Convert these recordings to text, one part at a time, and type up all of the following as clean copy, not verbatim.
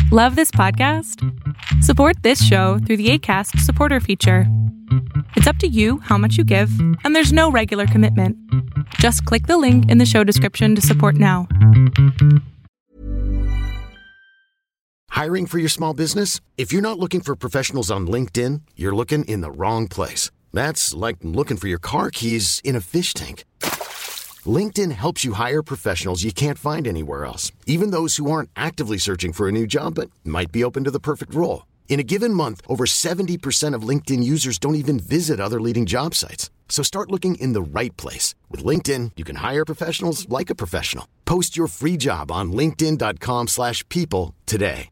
Love this podcast? Support this show through the Acast supporter feature. It's up to you how much you give, and there's no regular commitment. Just click the link in the show description to support now. Hiring for your small business? If you're not looking for professionals on LinkedIn, you're looking in the wrong place. That's like looking for your car keys in a fish tank. LinkedIn helps you hire professionals you can't find anywhere else, even those who aren't actively searching for a new job but might be open to the perfect role. In a given month, over 70% of LinkedIn users don't even visit other leading job sites. So start looking in the right place. With LinkedIn, you can hire professionals like a professional. Post your free job on linkedin.com/people today.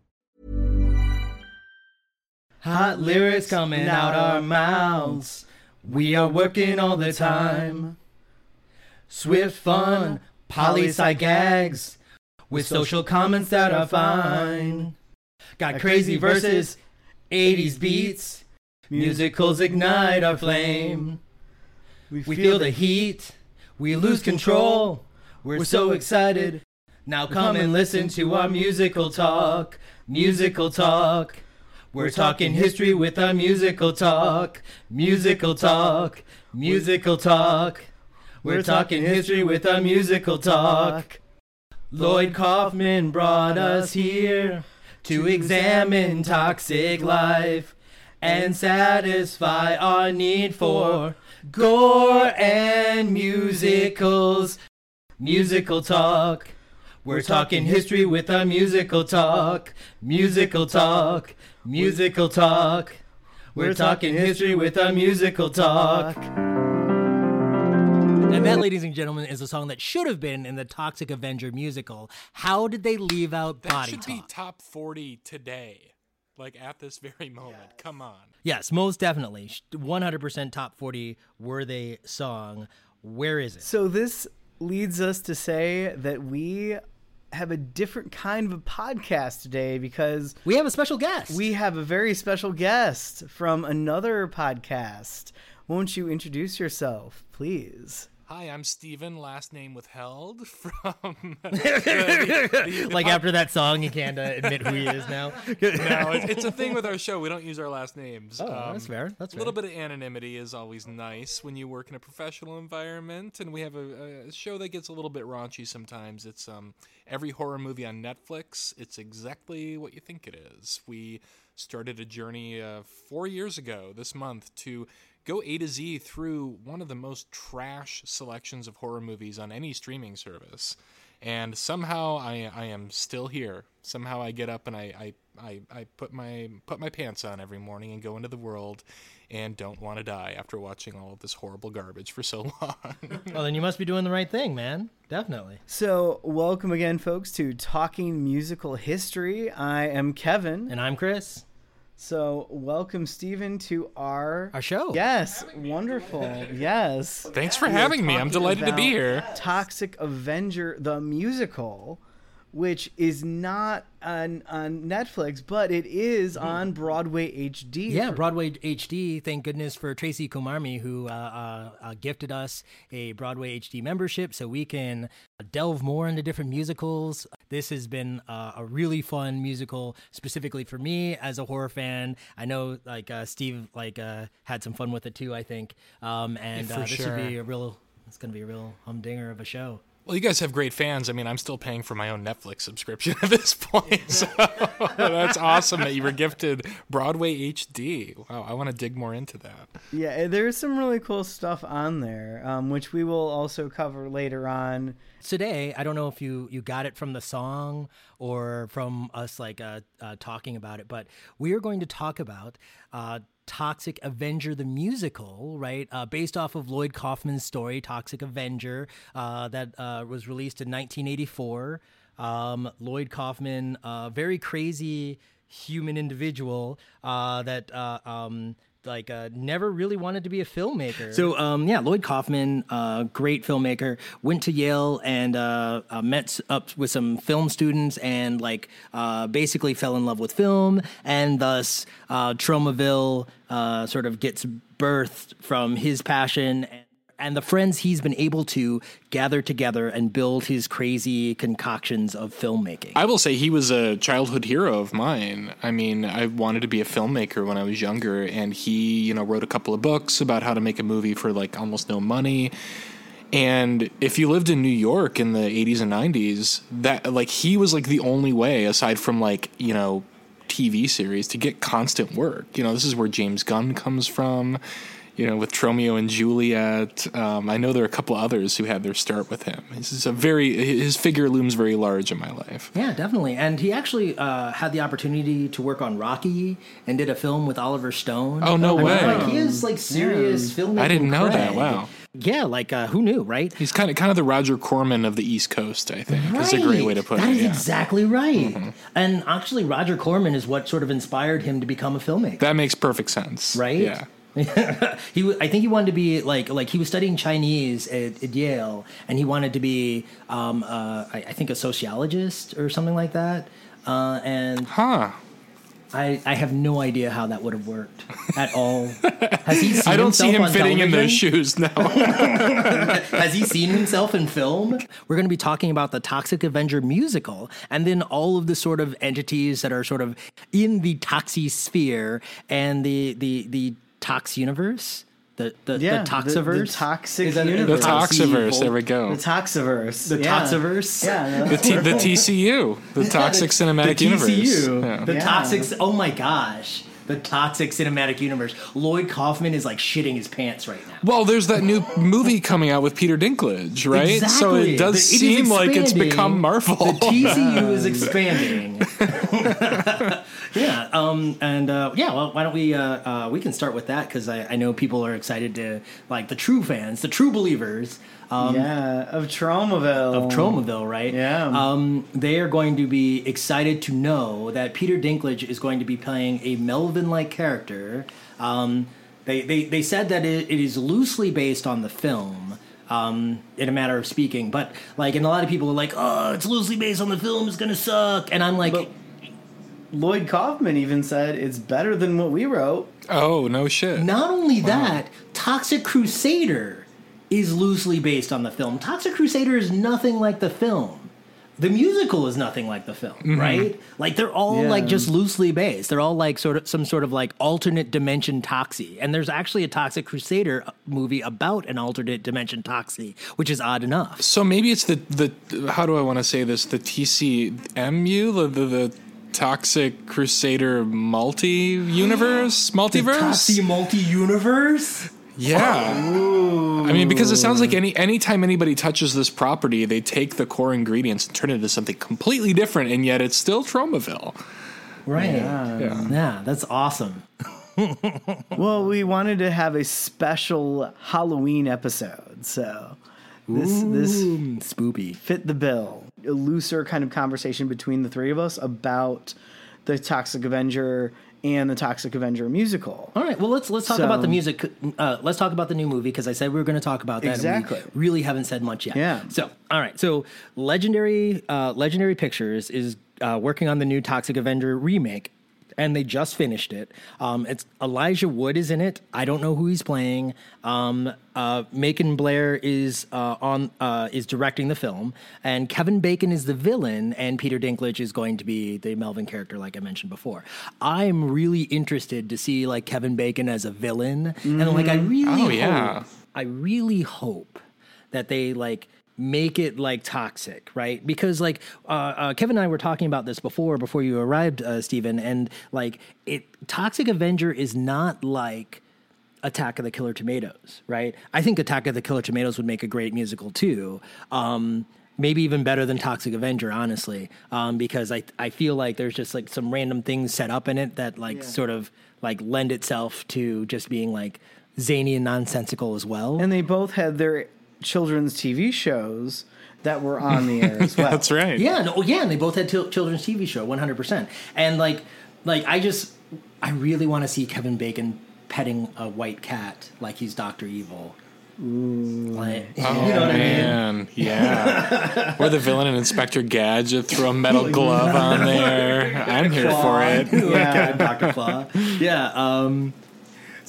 Hot lyrics coming out our mouths. We are working all the time. Swift fun, poli-sci gags, with social comments that are fine. Got crazy verses, 80s beats, musicals ignite our flame. We feel the heat, we lose control, we're so excited. Now come and listen to our musical talk, musical talk. We're talking history with our musical talk, musical talk, musical talk. We're talking history with our musical talk. Lloyd Kaufman brought us here to examine toxic life and satisfy our need for gore and musicals. Musical talk. We're talking history with our musical talk. Musical talk. Musical talk. We're talking history with our musical talk. And that, ladies and gentlemen, is a song that should have been in the Toxic Avenger musical. How did they leave out Body Talk? That should be top 40 today, like at this very moment. Yes. Come on. Yes, most definitely. 100% top 40 worthy song. Where is it? So this leads us to say that we have a different kind of a podcast today because we have a special guest. We have a very special guest from another podcast. Won't you introduce yourself, please? Hi, I'm Steven, last name withheld from... After that song, you can't admit who he is now? No, it's a thing with our show. We don't use our last names. Oh, that's fair. That's fair. A little bit of anonymity is always nice when you work in a professional environment, and we have a show that gets a little bit raunchy sometimes. It's every horror movie on Netflix. It's exactly what you think it is. We started a journey 4 years ago this month to go A to Z through one of the most trash selections of horror movies on any streaming service. And somehow I am still here. Somehow I get up and I put my pants on every morning and go into the world and don't want to die after watching all of this horrible garbage for so long. Well, then you must be doing the right thing, man. Definitely. So welcome again, folks, to Talking Musical History. I am Kevin. And I'm Chris. So, welcome, Stephen, to our show. Yes, wonderful. Yes. Thanks for having me. I'm delighted to be here. Toxic Avenger, the musical, which is not on Netflix, but it is on Broadway HD. Yeah, Broadway HD. Thank goodness for Tracy Kumarmi, who gifted us a Broadway HD membership so we can delve more into different musicals. This has been a really fun musical, specifically for me as a horror fan. I know, Steve, had some fun with it too, I think. This should be it's going to be a real humdinger of a show. Well, you guys have great fans. I mean, I'm still paying for my own Netflix subscription at this point. So that's awesome that you were gifted Broadway HD. Wow, I want to dig more into that. Yeah, there's some really cool stuff on there, which we will also cover later on. Today, I don't know if you got it from the song or from us talking about it, but we are going to talk about Toxic Avenger the musical, right? Based off of Lloyd Kaufman's story, Toxic Avenger, that was released in 1984. Lloyd Kaufman, very crazy human individual that never really wanted to be a filmmaker. So, Lloyd Kaufman, great filmmaker, went to Yale and met up with some film students and basically fell in love with film, and thus Tromaville sort of gets birthed from his passion. and the friends he's been able to gather together and build his crazy concoctions of filmmaking. I will say he was a childhood hero of mine. I mean, I wanted to be a filmmaker when I was younger, and he, wrote a couple of books about how to make a movie for like almost no money. And if you lived in New York in the 80s and 90s, that like he was like the only way, aside from like, TV series, to get constant work. This is where James Gunn comes from, with Tromeo and Juliet. I know there are a couple others who had their start with him. His figure looms very large in my life. Yeah, definitely. And he actually had the opportunity to work on Rocky and did a film with Oliver Stone. Oh, no way. He is like serious filmmaking. I didn't know cred. that. Wow. Yeah, like who knew, right? He's kind of the Roger Corman of the East Coast, I think. That's a great way to put it. That is exactly right. Mm-hmm. And actually, Roger Corman is what sort of inspired him to become a filmmaker. That makes perfect sense. Right? Yeah. I think he wanted to be like he was studying Chinese at Yale, and he wanted to be I think a sociologist or something like that. I have no idea how that would have worked at all. Has he seen I don't see him fitting in those television? shoes now. Has he seen himself in film? We're going to be talking about the Toxic Avenger musical, and then all of the sort of entities that are sort of in the Toxie sphere and the Tox universe. The Toxiverse? The Toxic universe. The Toxiverse, there we go. The Toxiverse. The Toxiverse? Yeah. The TCU, the Toxic Cinematic Universe. TCU. Yeah. The Toxic, oh my gosh. The Toxic Cinematic Universe. Lloyd Kaufman is like shitting his pants right now. Well, there's that new movie coming out with Peter Dinklage, right? Exactly. So it does seem like it's become Marvel. The TCU is expanding. Yeah. Well, why don't we can start with that, because I know people are excited to, like, the true fans, the true believers. Of Tromaville. Right? Yeah. They are going to be excited to know that Peter Dinklage is going to be playing a Melvin-like character. They said that it is loosely based on the film, in a matter of speaking, but like, and a lot of people are like, oh, it's loosely based on the film, it's gonna suck, and I'm like, But Lloyd Kaufman even said it's better than what we wrote. Oh, no shit. not only that, Toxic Crusader is loosely based on the film. Toxic Crusader is nothing like the film. The musical is nothing like the film, right? Like, they're all like just loosely based. They're all like some sort of like alternate dimension Toxie. And there's actually a Toxic Crusader movie about an alternate dimension Toxie, which is odd enough. So maybe it's the how do I want to say this? The TCMU, the Toxic Crusader multiverse? Toxie multi-universe? Yeah. Ooh. I mean, because it sounds like anytime anybody touches this property, they take the core ingredients and turn it into something completely different, and yet it's still Tromaville. Right. Yeah. Yeah, that's awesome. Well, we wanted to have a special Halloween episode, so this Spoopy. fit the bill. A looser kind of conversation between the three of us about the Toxic Avenger and the Toxic Avenger musical. All right, well, let's talk about the music. Let's talk about the new movie, because I said we were going to talk about that. Exactly. And we really haven't said much yet. Yeah. So, all right. So, Legendary Pictures is working on the new Toxic Avenger remake, and they just finished it. It's Elijah Wood is in it. I don't know who he's playing. Macon Blair is directing the film, and Kevin Bacon is the villain, and Peter Dinklage is going to be the Melvin character, like I mentioned before. I'm really interested to see like Kevin Bacon as a villain, and like I really hope that they like make it like toxic, right? Because like Kevin and I were talking about this before you arrived, Stephen, and like Toxic Avenger is not like Attack of the Killer Tomatoes, right? I think Attack of the Killer Tomatoes would make a great musical too. Maybe even better than Toxic Avenger, honestly, because I feel like there's just like some random things set up in it that like sort of like lend itself to just being like zany and nonsensical as well. And they both had their children's TV shows that were on the air as well. That's right. Yeah, and they both had children's TV show, 100%. And like I really want to see Kevin Bacon petting a white cat like he's Dr. Evil. Ooh. Like, Oh, you know what man. I mean? Yeah. Or the villain and Inspector Gadget throw a metal glove on there. I'm here for it. Yeah, Dr. Claw. Yeah.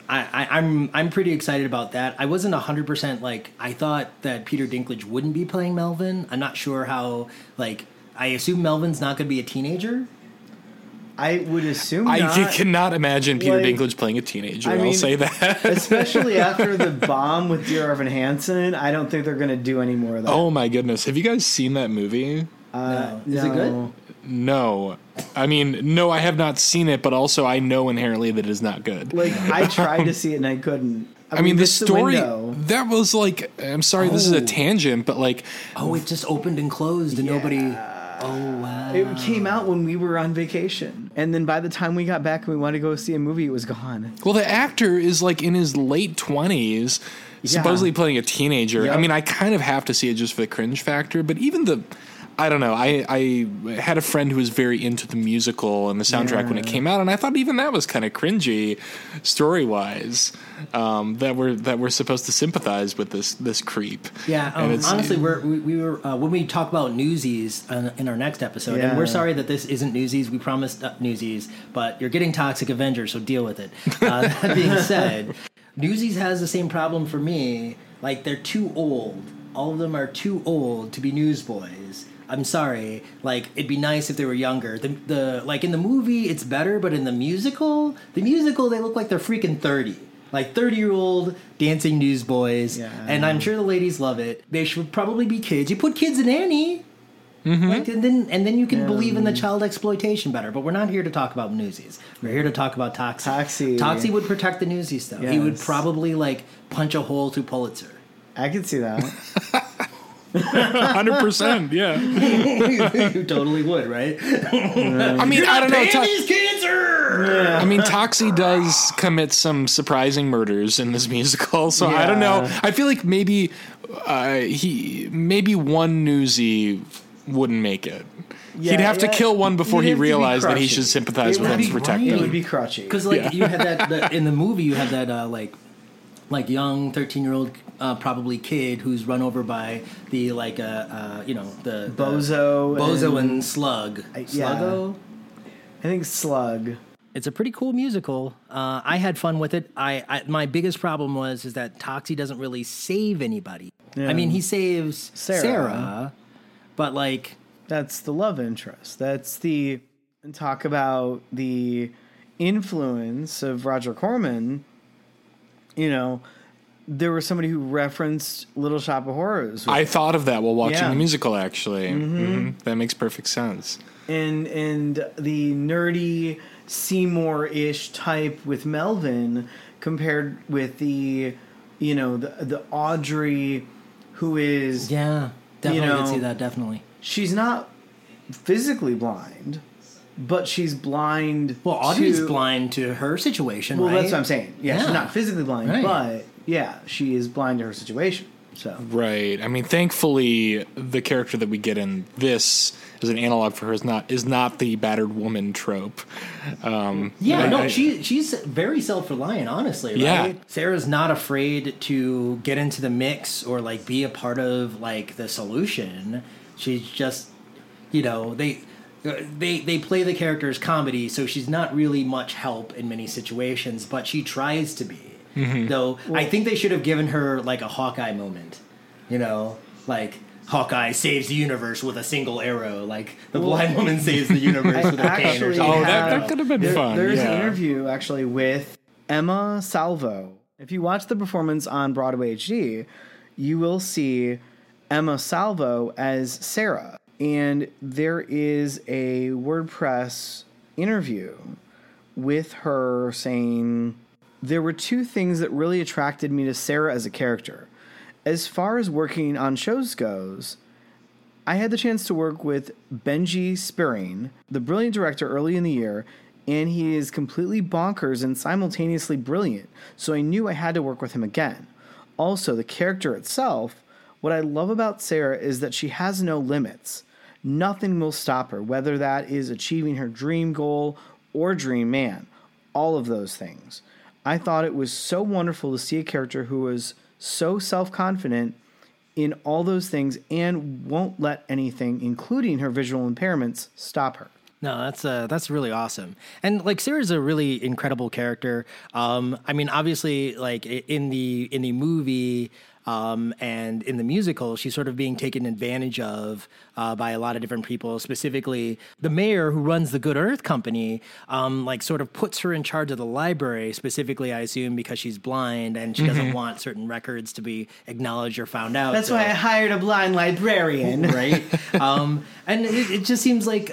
I'm pretty excited about that. I wasn't 100% like, I thought that Peter Dinklage wouldn't be playing Melvin. I'm not sure how, like, I assume Melvin's not going to be a teenager. I would assume I not. cannot imagine Peter Like, Dinklage playing a teenager. I mean, I'll say that. Especially after the bomb with Dear Evan Hansen, I don't think they're going to do any more of that. Oh my goodness. Have you guys seen that movie? No. Is it good? No. I mean, no, I have not seen it, but also I know inherently that it is not good. Like, I tried to see it and I couldn't. I mean, the missed story, window. that was like, I'm sorry, this is a tangent, but like, Oh, it just opened and closed and nobody... Oh, wow. It came out when we were on vacation. And then by the time we got back and we wanted to go see a movie, it was gone. well, the actor is like in his late 20s, supposedly playing a teenager. Yep. I mean, I kind of have to see it just for the cringe factor, but even I don't know. I had a friend who was very into the musical and the soundtrack when it came out, and I thought even that was kind of cringy, story-wise. That we're supposed to sympathize with this creep. Yeah, honestly, we were when we talk about Newsies in our next episode, and we're sorry that this isn't Newsies. We promised Newsies, but you're getting Toxic Avenger, so deal with it. That being said, Newsies has the same problem for me. Like, they're too old. All of them are too old to be newsboys. I'm sorry. Like, it'd be nice if they were younger. The like in the movie, it's better, but in the musical, they look like they're freaking 30. Like 30-year-old dancing newsboys. Yeah. And I'm sure the ladies love it. They should probably be kids. You put kids in Annie. Mm-hmm. Like, and then you can believe in the child exploitation better. But we're not here to talk about Newsies. We're here to talk about Toxie. Toxie would protect the Newsies, though. Yes. He would probably, like, punch a hole through Pulitzer. I could see that. 100%, yeah. You totally would, right? I mean, I don't know. Cancer! Yeah. I mean, Toxie does commit some surprising murders in this musical, so I don't know. I feel like maybe one Newsie wouldn't make it. Yeah, he'd have to kill one before he realized that he should sympathize with him to protect them. It would be crutchy. Because, like, you had that in the movie, you have that, like young 13-year-old probably kid who's run over by the the Bozo and Slug. Sluggo? I think Slug. It's a pretty cool musical. I had fun with it. My biggest problem is that Toxie doesn't really save anybody. Yeah. I mean, he saves Sarah, but like, that's the love interest. Talk about the influence of Roger Corman. You know, there was somebody who referenced Little Shop of Horrors. I thought of that while watching the musical, actually. Mm-hmm. That makes perfect sense. And the nerdy Seymour-ish type with Melvin compared with the Audrey who is... Yeah, definitely could see that, definitely. She's not physically blind, but she's blind. Well, Audrey's blind to her situation, well, right? That's what I'm saying. Yeah, she's not physically blind, but yeah, she is blind to her situation. So right. I mean, thankfully, the character that we get in this as an analog for her is not the battered woman trope. She's very self-reliant, honestly. Right? Yeah, Sarah's not afraid to get into the mix or like be a part of like the solution. She's just, they play the character as comedy, so she's not really much help in many situations, but she tries to be. Mm-hmm. Though I think they should have given her like a Hawkeye moment, like Hawkeye saves the universe with a single arrow, like the blind woman saves the universe with a cane or something. That could have been fun. There's an interview actually with Emma Salvo. If you watch the performance on Broadway HD, you will see Emma Salvo as Sarah. And there is a WordPress interview with her saying, there were two things that really attracted me to Sarah as a character. As far as working on shows goes, I had the chance to work with Benji Spearing, the brilliant director early in the year, and he is completely bonkers and simultaneously brilliant, so I knew I had to work with him again. Also, the character itself, what I love about Sarah is that she has no limits. Nothing will stop her, whether that is achieving her dream goal or dream man. All of those things. I thought it was so wonderful to see a character who was so self-confident in all those things and won't let anything, including her visual impairments, stop her. No, that's really awesome. And like Sarah's a really incredible character. I mean, obviously, like in the movie and in the musical, she's sort of being taken advantage of by a lot of different people. Specifically, the mayor who runs the Good Earth Company, like sort of puts her in charge of the library. Specifically, I assume because she's blind and she doesn't want certain records to be acknowledged or found out. That's why I hired a blind librarian, right? And it just seems like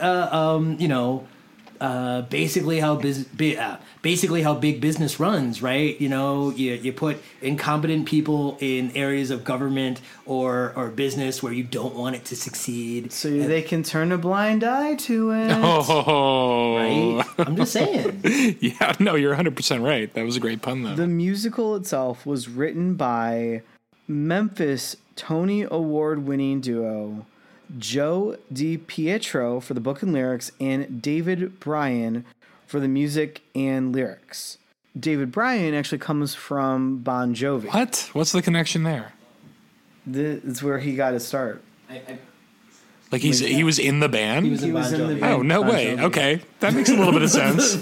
basically how big business runs, right? You know, you put incompetent people in areas of government or business where you don't want it to succeed, so they can turn a blind eye to it. Oh, right? I'm just saying. Yeah, no, you're 100% right. That was a great pun, though. The musical itself was written by Memphis Tony Award-winning duo Joe DiPietro for the book and lyrics, and David Bryan for the music and lyrics. David Bryan actually comes from Bon Jovi. What? What's the connection there? It's where he got his start. Like he was in the band? He was in the band. Oh, no Bon way. Jovi. Okay. That makes a little bit of sense.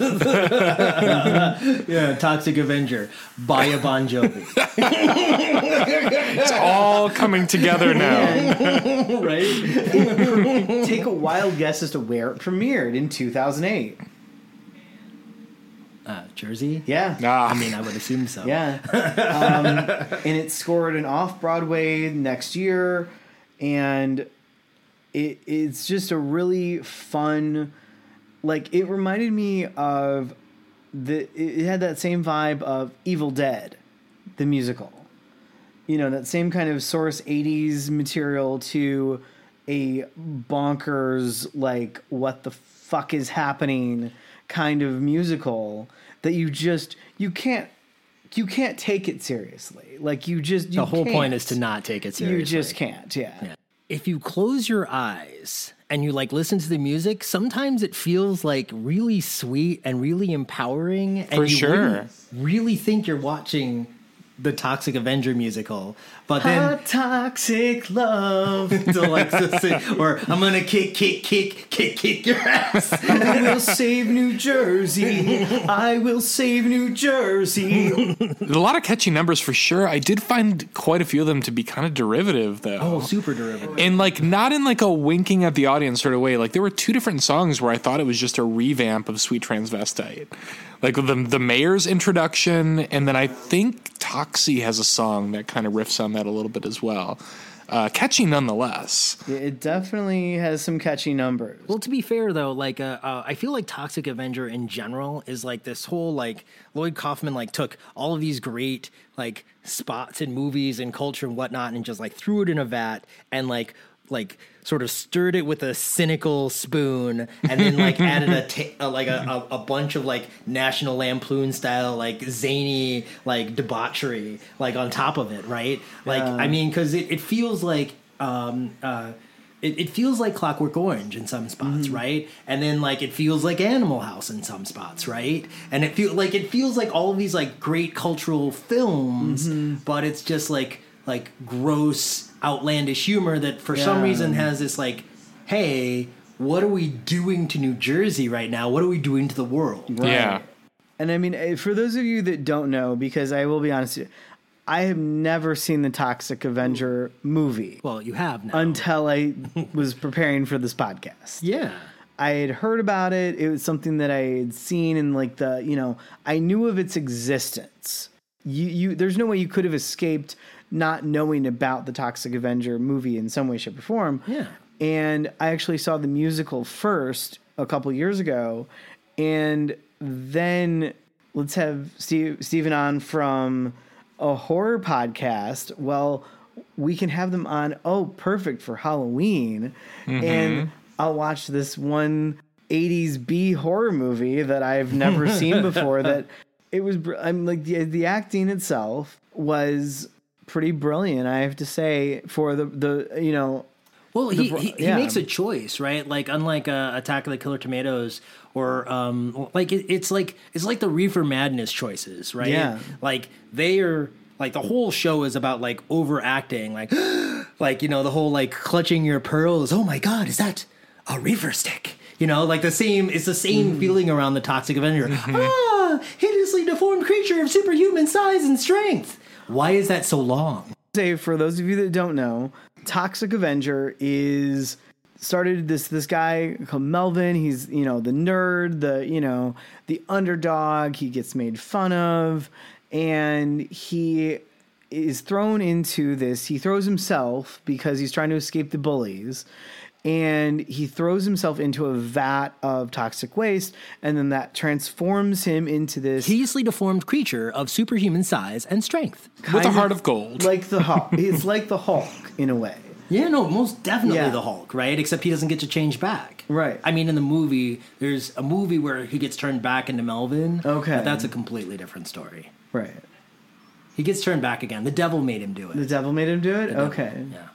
Yeah, Toxic Avenger by a Bon Jovi. It's all coming together now. Right? Take a wild guess as to where it premiered in 2008. Jersey? Yeah. I mean, I would assume so. Yeah. And it scored an off-Broadway next year, and it's just a really fun, like, it reminded me of it had that same vibe of Evil Dead, the musical. You know, that same kind of source 80s material to a bonkers, like, what the fuck is happening kind of musical that you can't take it seriously. Like, The whole point is to not take it seriously. You just can't, yeah. If you close your eyes and you like listen to the music, sometimes it feels like really sweet and really empowering. And For sure. wouldn't really think you're watching the Toxic Avenger musical, but then Hot toxic love. or I'm gonna kick your ass. I will save New Jersey. I will save New Jersey. A lot of catchy numbers for sure. I did find quite a few of them to be kind of derivative, though. Oh, super derivative. And like not in like a winking at the audience sort of way. Like there were two different songs where I thought it was just a revamp of Sweet Transvestite. Like the mayor's introduction, and then I think Toxie has a song that kind of riffs on that a little bit as well. Catchy nonetheless. Yeah, it definitely has some catchy numbers. Well, to be fair though, like I feel like Toxic Avenger in general is like this whole like Lloyd Kaufman like took all of these great like spots in movies and culture and whatnot and just like threw it in a vat and like sort of stirred it with a cynical spoon and then like added a bunch of like National Lampoon style like zany like debauchery like on top of it, right? Like I mean, because it feels like it feels like Clockwork Orange in some spots, right? And then like it feels like Animal House in some spots, right? And it feels like all of these like great cultural films, but it's just like gross, outlandish humor that for some reason has this like, hey, what are we doing to New Jersey right now? What are we doing to the world? Right. Yeah. And I mean, for those of you that don't know, because I will be honest with you, I have never seen the Toxic Avenger movie. Well, you have now. Until I was preparing for this podcast. Yeah. I had heard about it. It was something that I had seen in like I knew of its existence. There's no way you could have escaped not knowing about the Toxic Avenger movie in some way, shape, or form. Yeah. And I actually saw the musical first a couple years ago. And then let's have Steven on from a horror podcast. Well, we can have them on. Oh, perfect for Halloween. And I'll watch this one 80s B horror movie that I've never seen before. That it was, I'm like the acting itself was pretty brilliant, I have to say, for the Well, he makes a choice, right? Like unlike Attack of the Killer Tomatoes or it's like the Reefer Madness choices, right? Yeah. Like they are like the whole show is about like overacting, like the whole like clutching your pearls. Oh my God, is that a reefer stick? You know, like it's the same feeling around the Toxic Avenger. Hideously deformed creature of superhuman size and strength. Why is that so long? Say, for those of you that don't know, Toxic Avenger is started this guy called Melvin. He's, the nerd, the underdog. He gets made fun of, and he is thrown into this. He throws himself because he's trying to escape the bullies. And he throws himself into a vat of toxic waste, and then that transforms him into this hideously deformed creature of superhuman size and strength. With a heart of gold. Like the Hulk. It's like the Hulk, in a way. Yeah, no, most definitely the Hulk, right? Except he doesn't get to change back. Right. I mean, in the movie, there's a movie where he gets turned back into Melvin. Okay. But that's a completely different story. Right. He gets turned back again. The devil made him do it. The devil made him do it? Okay. Yeah.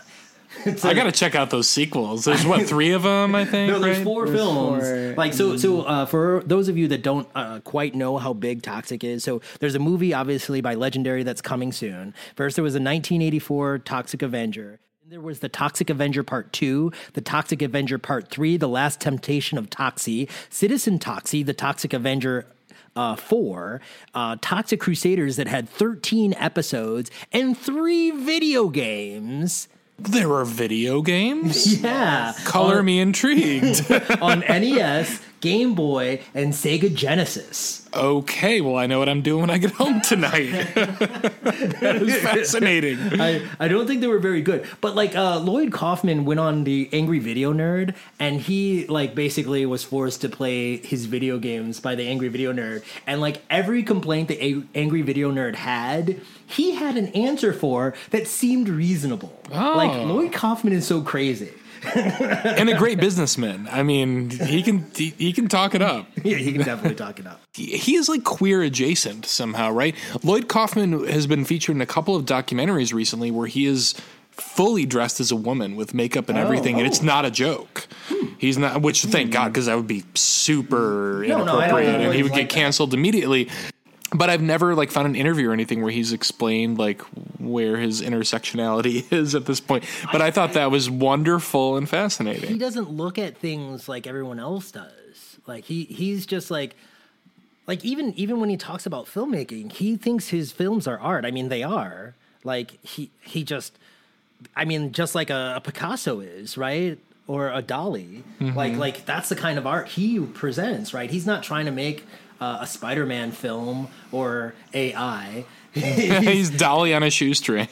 I gotta check out those sequels. There's 3 of them, I think. No, there's right? 4 films. Like so, for those of you that don't quite know how big Toxic is, so there's a movie obviously by Legendary that's coming soon. First, there was a 1984 Toxic Avenger. There was the Toxic Avenger Part 2, the Toxic Avenger Part 3, The Last Temptation of Toxie, Citizen Toxie, the Toxic Avenger 4, Toxic Crusaders that had 13 episodes, and 3 video games. There are video games? Yeah. Color me intrigued. On NES, Game Boy, and Sega Genesis. Okay, well, I know what I'm doing when I get home tonight. That is fascinating. I don't think they were very good. But, Lloyd Kaufman went on the Angry Video Nerd, and he, basically was forced to play his video games by the Angry Video Nerd. And, every complaint the Angry Video Nerd had, he had an answer for that seemed reasonable. Oh. Lloyd Kaufman is so crazy. And a great businessman. I mean, he can talk it up. Yeah, he can definitely talk it up. He is queer adjacent somehow, right? Lloyd Kaufman has been featured in a couple of documentaries recently where he is fully dressed as a woman with makeup and everything, and it's not a joke. He's not, which thank God, because that would be super inappropriate, and he would get canceled immediately. But I've never found an interview or anything where he's explained where his intersectionality is at this point. But I thought that was wonderful and fascinating. He doesn't look at things like everyone else does. He's just even when he talks about filmmaking, he thinks his films are art. I mean, they are. He just like a Picasso is, right? Or a Dali. Mm-hmm. That's the kind of art he presents, right? He's not trying to make a Spider-Man film or AI. He's Dolly on a shoestring.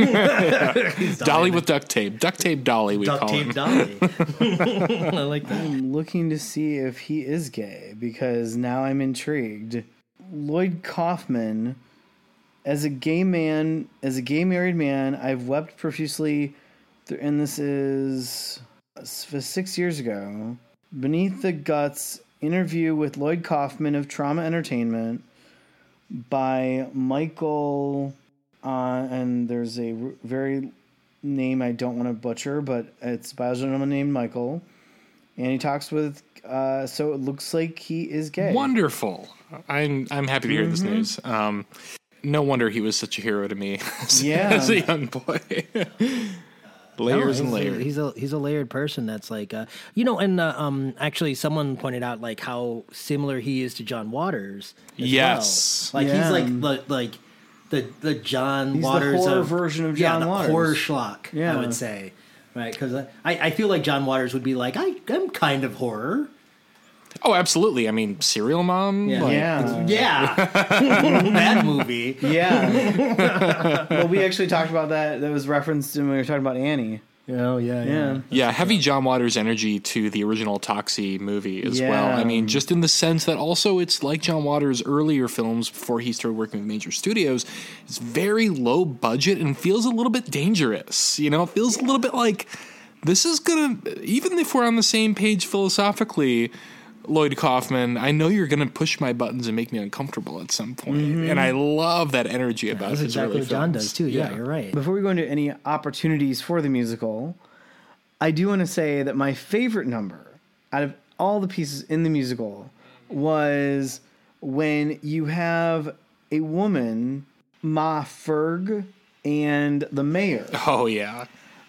Dolly with duct tape. Duct tape Dolly, we call him. Duct tape Dolly. I like that. I'm looking to see if he is gay, because now I'm intrigued. Lloyd Kaufman, as a gay married man, I've wept profusely, and this is 6 years ago. Beneath the Guts, interview with Lloyd Kaufman of Trauma Entertainment by Michael, and there's a very name I don't want to butcher, but it's by a gentleman named Michael, and he talks with, so it looks like he is gay. Wonderful. I'm happy to hear this news. No wonder he was such a hero to me as a young boy. Layers and layers. He's a layered person. That's actually someone pointed out how similar he is to John Waters. Yes, well. He's the John Waters, the horror version of John Waters, horror schlock. Yeah. I would say, right? Because I feel like John Waters would be I'm kind of horror. Oh, absolutely. I mean, Serial Mom? Yeah. That movie. Yeah. Well, we actually talked about that. That was referenced when we were talking about Annie. Oh, yeah. Yeah, heavy John Waters energy to the original Toxie movie as well. I mean, just in the sense that also it's like John Waters' earlier films before he started working with major studios. It's very low budget and feels a little bit dangerous. It feels a little bit like this is going to, even if we're on the same page philosophically, Lloyd Kaufman, I know you're going to push my buttons and make me uncomfortable at some point. Mm-hmm. And I love that energy about his exactly early what John films. does too. Yeah, you're right. Before we go into any opportunities for the musical, I do want to say that my favorite number out of all the pieces in the musical was when you have a woman, Ma Ferg, and the mayor. Oh, yeah.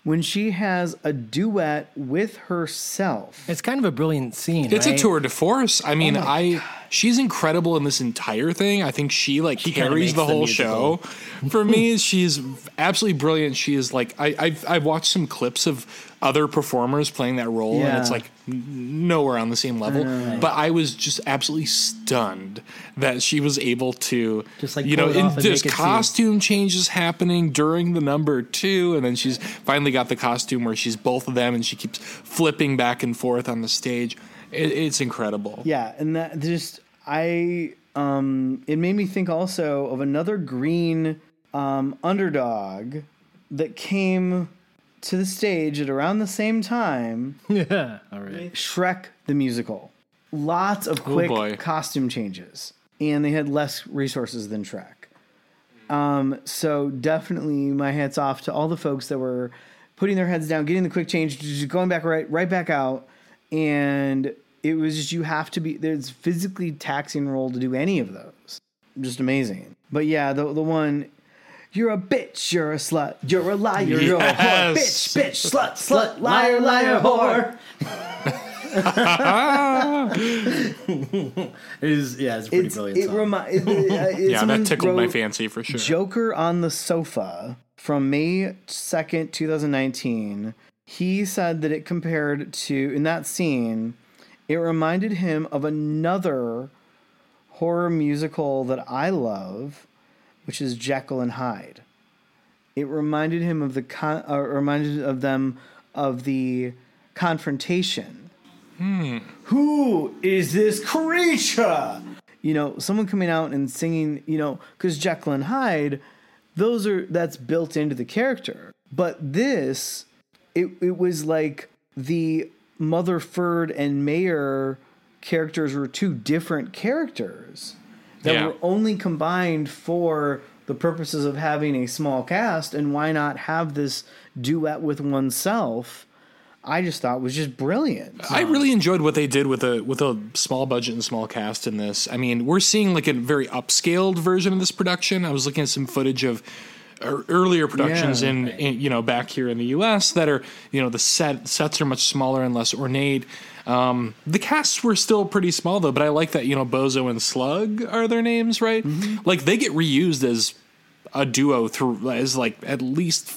when she has a duet with herself. It's kind of a brilliant scene. It's right? a tour de force. I mean, she's incredible in this entire thing. I think she carries the whole show. For me, she's absolutely brilliant. She is like, I've watched some clips of other performers playing that role, and it's like nowhere on the same level. But I was just absolutely stunned that she was able to, just like, there's costume changes happening during the number too, and then she's finally got the costume where she's both of them, and she keeps flipping back and forth on the stage. It's incredible. Yeah, and that just it made me think also of another green underdog that came to the stage at around the same time. Yeah, all right. Shrek the musical. Lots of quick costume changes, and they had less resources than Shrek. So definitely my hats off to all the folks that were putting their heads down, getting the quick change, just going back right back out, and it was just, you have to be, there's physically taxing role to do any of those. Just amazing. But yeah, the one, you're a bitch, you're a slut, you're a liar, you're a whore, bitch, slut, liar, whore. It's a pretty brilliant song. That tickled my fancy for sure. Joker on the Sofa from May 2nd, 2019. He said that it compared to, in that scene, it reminded him of another horror musical that I love, which is Jekyll and Hyde. It reminded him of the confrontation. Who is this creature? Someone coming out and singing, because Jekyll and Hyde, that's built into the character. But this, it was like the Motherford and Mayer characters were two different characters that were only combined for the purposes of having a small cast, and why not have this duet with oneself? I just thought was just brilliant. I really enjoyed what they did with a small budget and small cast in this. I mean, we're seeing like a very upscaled version of this production. I was looking at some footage of earlier productions in back here in the U.S. that are, the sets are much smaller and less ornate. The casts were still pretty small though, but I like that, Bozo and Slug are their names, right? Mm-hmm. Like they get reused as a duo as like at least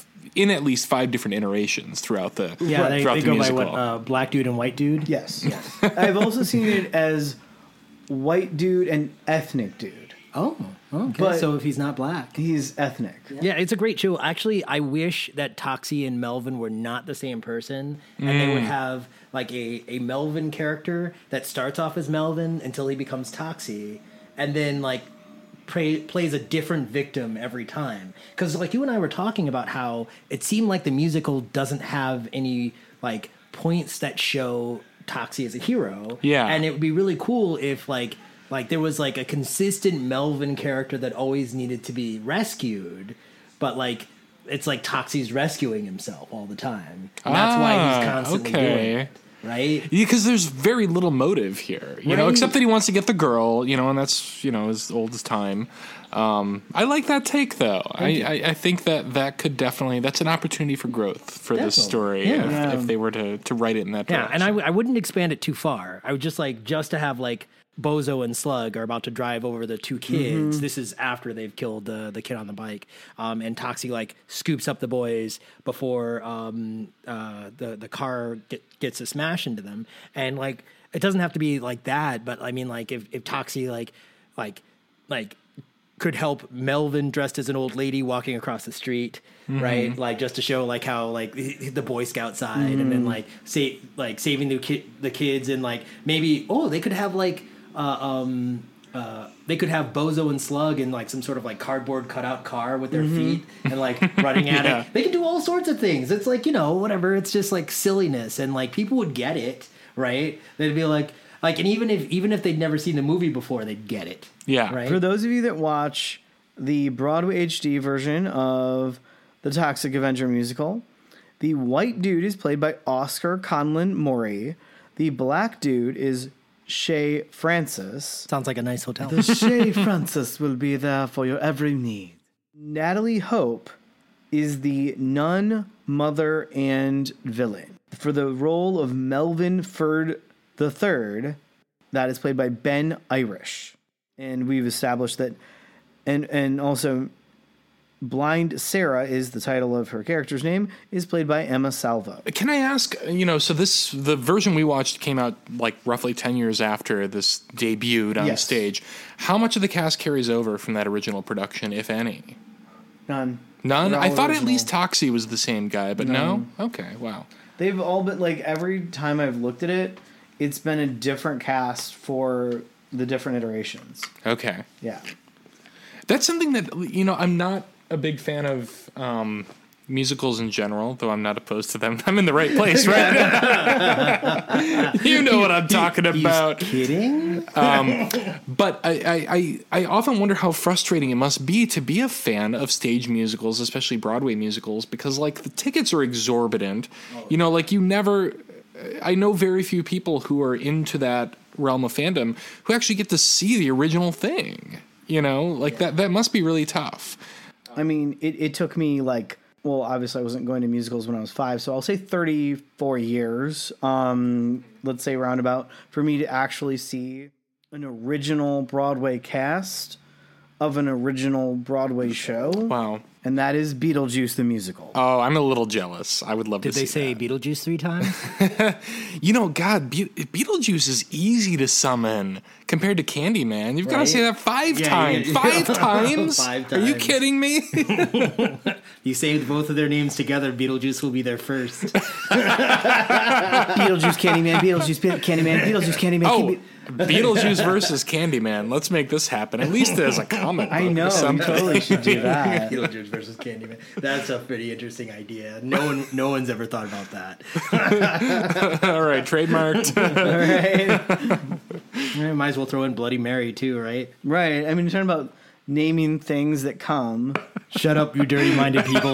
5 different iterations throughout the they the go musical. by what, black dude and white dude. Yes. I've also seen it as white dude and ethnic dude. Oh, okay. But so if he's not black, he's ethnic. Yeah, it's a great show. Actually, I wish that Toxie and Melvin were not the same person, and they would have like a Melvin character that starts off as Melvin until he becomes Toxie, and then like plays a different victim every time. Because like you and I were talking about how it seemed like the musical doesn't have any like points that show Toxie as a hero. Yeah, and it would be really cool if like there was like a consistent Melvin character that always needed to be rescued, but like it's like Toxie's rescuing himself all the time. And that's why he's constantly doing it, right? Yeah, because there's very little motive here, you know, except that he wants to get the girl, and that's, as old as time. I like that take, though. I think that could definitely, that's an opportunity for growth for this story if they were to write it in that direction. Yeah, and I wouldn't expand it too far. I would just to have like Bozo and Slug are about to drive over the two kids. Mm-hmm. This is after they've killed the kid on the bike. And Toxie like scoops up the boys before the car gets a smash into them. And like it doesn't have to be like that, but I mean like if Toxie like could help Melvin dressed as an old lady walking across the street, right? Like just to show like how like the Boy Scout side, and then like saving the kids, and like maybe they could have like they could have Bozo and Slug in like some sort of like cardboard cutout car with their feet and like running at it. They could do all sorts of things. It's like, whatever. It's just like silliness, and like people would get it, right? They'd be like, and even if they'd never seen the movie before, they'd get it. Yeah. Right? For those of you that watch the Broadway HD version of the Toxic Avenger musical, the white dude is played by Oscar Conlon Mori. The black dude is Shay Francis. Sounds like a nice hotel. The Shay Francis will be there for your every need. Natalie Hope is the nun, mother, and villain. For the role of Melvin Ferd III, that is played by Ben Irish. And we've established that, and also Blind Sarah is the title of her character's name, is played by Emma Salvo. Can I ask, so the version we watched came out like roughly 10 years after this debuted on the stage. How much of the cast carries over from that original production, if any? None? I thought at least Toxie was the same guy, but no? Okay, wow. They've all been, like, every time I've looked at it, it's been a different cast for the different iterations. Okay. Yeah. That's something that, I'm not a big fan of musicals in general, though I'm not opposed to them. I'm in the right place, right? You know what I'm talking about. Kidding? But I often wonder how frustrating it must be to be a fan of stage musicals, especially Broadway musicals, because, like, the tickets are exorbitant. I know very few people who are into that realm of fandom who actually get to see the original thing. That must be really tough. I mean, it took me, like, well, obviously I wasn't going to musicals when I was 5, so I'll say 34 years, let's say roundabout, for me to actually see an original Broadway cast of an original Broadway show. Wow. And that is Beetlejuice the musical. Oh, I'm a little jealous. I would love to see that. Did they say Beetlejuice 3 times? God, Beetlejuice is easy to summon compared to Candyman. You've got to say that 5 times. 5 times? 5 times. Are you kidding me? You saved both of their names together, Beetlejuice will be there first. Beetlejuice, Candyman, Beetlejuice, Candyman, Beetlejuice, Candyman. Oh, Beetlejuice versus Candyman. Let's make this happen. At least as a comic book. I know. We totally should do that. Beetlejuice versus Candyman. That's a pretty interesting idea. No one's ever thought about that. All right, trademarked. All right. Might as well throw in Bloody Mary too, right? Right. I mean, you're talking about naming things that come. Shut up, you dirty-minded people.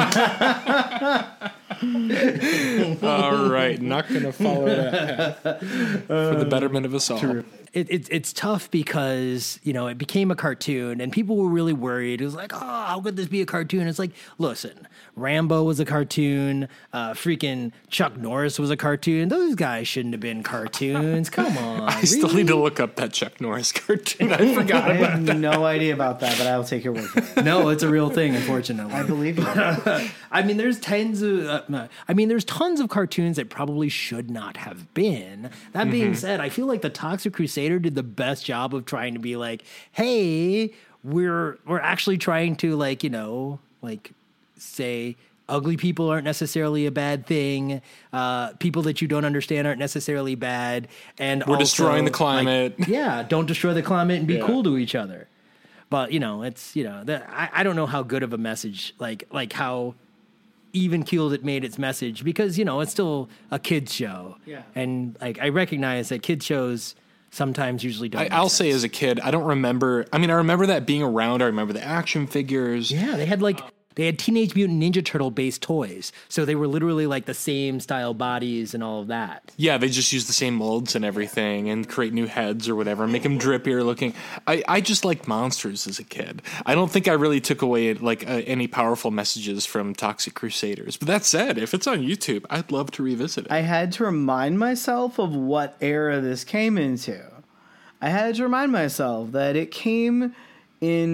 All right, not going to follow that path for the betterment of us all. True. It's tough because, it became a cartoon and people were really worried. It was like, oh, how could this be a cartoon? It's like, listen, Rambo was a cartoon. Freaking Chuck Norris was a cartoon. Those guys shouldn't have been cartoons. Come on. I still need to look up that Chuck Norris cartoon. I forgot I about have that. no idea about that, but I'll take your word for it. No, it's a real thing, unfortunately. I believe you. I mean, there's tons of cartoons that probably should not have been. That being said, I feel like the Toxic Crusader did the best job of trying to be like, hey, we're actually trying to say ugly people aren't necessarily a bad thing. People that you don't understand aren't necessarily bad. And we're also, destroying the climate. Don't destroy the climate and be cool to each other. But it's I don't know how good of a message like how even keeled it made its message, because it's still a kids show. Yeah. And I recognize that kids shows sometimes usually don't. I'll say as a kid, I don't remember. I mean, I remember that being around. I remember the action figures. Yeah, they had Teenage Mutant Ninja Turtle based toys, so they were literally like the same style bodies and all of that. Yeah, they just use the same molds and everything, and create new heads or whatever, and make them drippier looking. I just liked monsters as a kid. I don't think I really took away any powerful messages from Toxic Crusaders. But that said, if it's on YouTube, I'd love to revisit it. I had to remind myself of what era this came into. I had to remind myself that it came in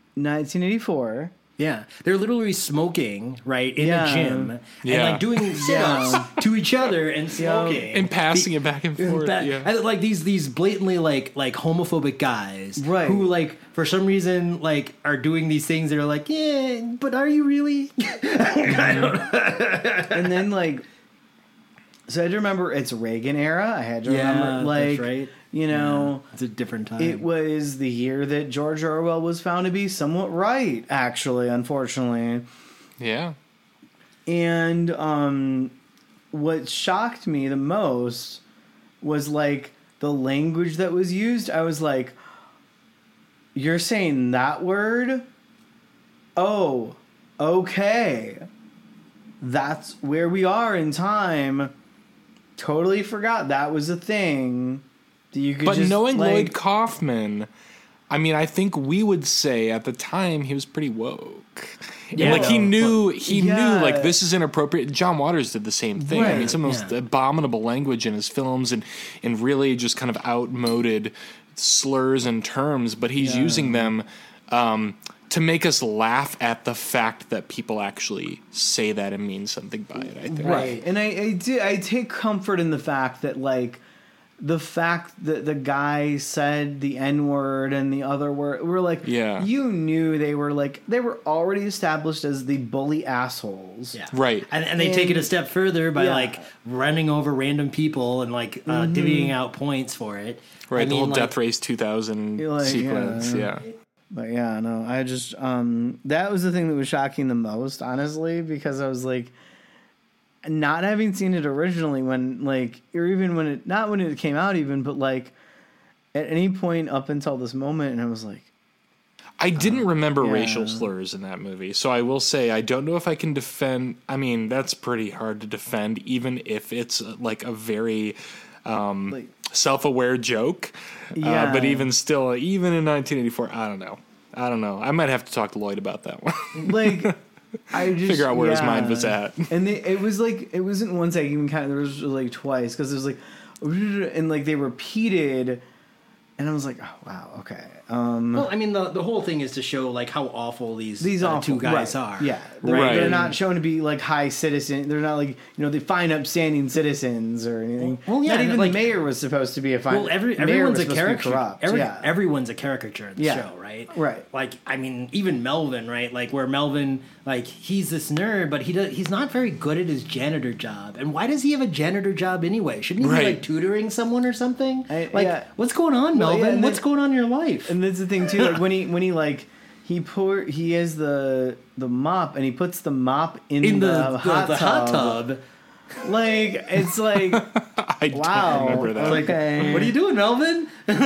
1984. Yeah, they're literally smoking in the gym and doing sit-ups to each other and smoking and passing it back and forth. And these blatantly homophobic guys who for some reason are doing these things that are like, yeah, but are you really? I don't know. And then so I had to remember it's Reagan era. I had to remember that's right. It's a different time. It was the year that George Orwell was found to be somewhat right, actually, unfortunately. Yeah. And what shocked me the most was the language that was used. I was like, you're saying that word? Oh, okay. That's where we are in time. Totally forgot that was a thing. But knowing Lloyd Kaufman, I mean, I think we would say at the time he was pretty woke. And like he knew Yeah. like this is inappropriate. John Waters did the same thing. I mean, Right, some of the most abominable language in his films and really just kind of outmoded slurs and terms, but he's using them to make us laugh at the fact that people actually say that and mean something by it, I think. Right. And I take comfort in the fact that, like, the fact that the guy said the N-word and the other word, we're like, you knew they were already established as the bully assholes. Yeah. Right. And they take it a step further by like running over random people and like divvying out points for it. Right. I The mean, whole like, Death Race 2000 sequence. Yeah. But yeah, no, I just, that was the thing that was shocking the most, honestly, because I was like, not having seen it originally when, like, or even when it, not when it came out even, but like at any point up until this moment, and I was like, I didn't remember racial slurs in that movie, so I will say I don't know if I can defend. I mean, that's pretty hard to defend, even if it's like a very self-aware joke. But even still, even in 1984, I don't know. I might have to talk to Lloyd about that one. like, I just figure out where his mind was at. And it was like, it wasn't once, I even kind of, there was like twice, because it was like, and like they repeated, and I was like, oh wow, okay. Well, I mean, the whole thing is to show like how awful these awful, two guys right, are. Yeah, Right. They're not shown to be like high citizen. They're not like, you know, the fine upstanding citizens or anything. Well, yeah, not even like, the mayor was supposed to be a fine. Well, everyone's a caricature. Everyone's a caricature in the show, right? Right. Like, I mean, even Melvin, right? Like, where Melvin, like, he's this nerd, but he's not very good at his janitor job. And why does he have a janitor job anyway? Shouldn't he be like tutoring someone or something? What's going on, Melvin? What's going on in your life? And that's the thing too. Like when he like he has the mop and he puts the mop in the hot tub. Like, it's like, I don't remember that. Okay. What are you doing, Melvin?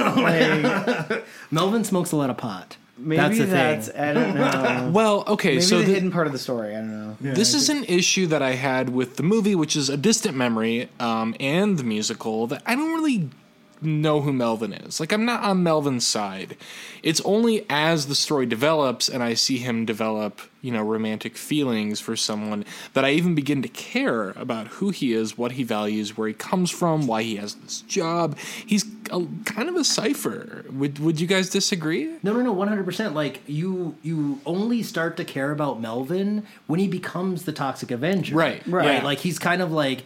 Like, Melvin smokes a lot of pot. Maybe that's the thing. I don't know. Well, okay, Maybe so the hidden part of the story. I don't know. This is an issue that I had with the movie, which is a distant memory, and the musical, that I don't really know who Melvin is. Like, I'm not on Melvin's side. It's only as the story develops and I see him develop, you know, romantic feelings for someone that I even begin to care about who he is, what he values, where he comes from, why he has this job. He's kind of a cipher. Would you guys disagree? No, 100%. Like, you only start to care about Melvin when he becomes the Toxic Avenger. Right. Yeah. Like, he's kind of like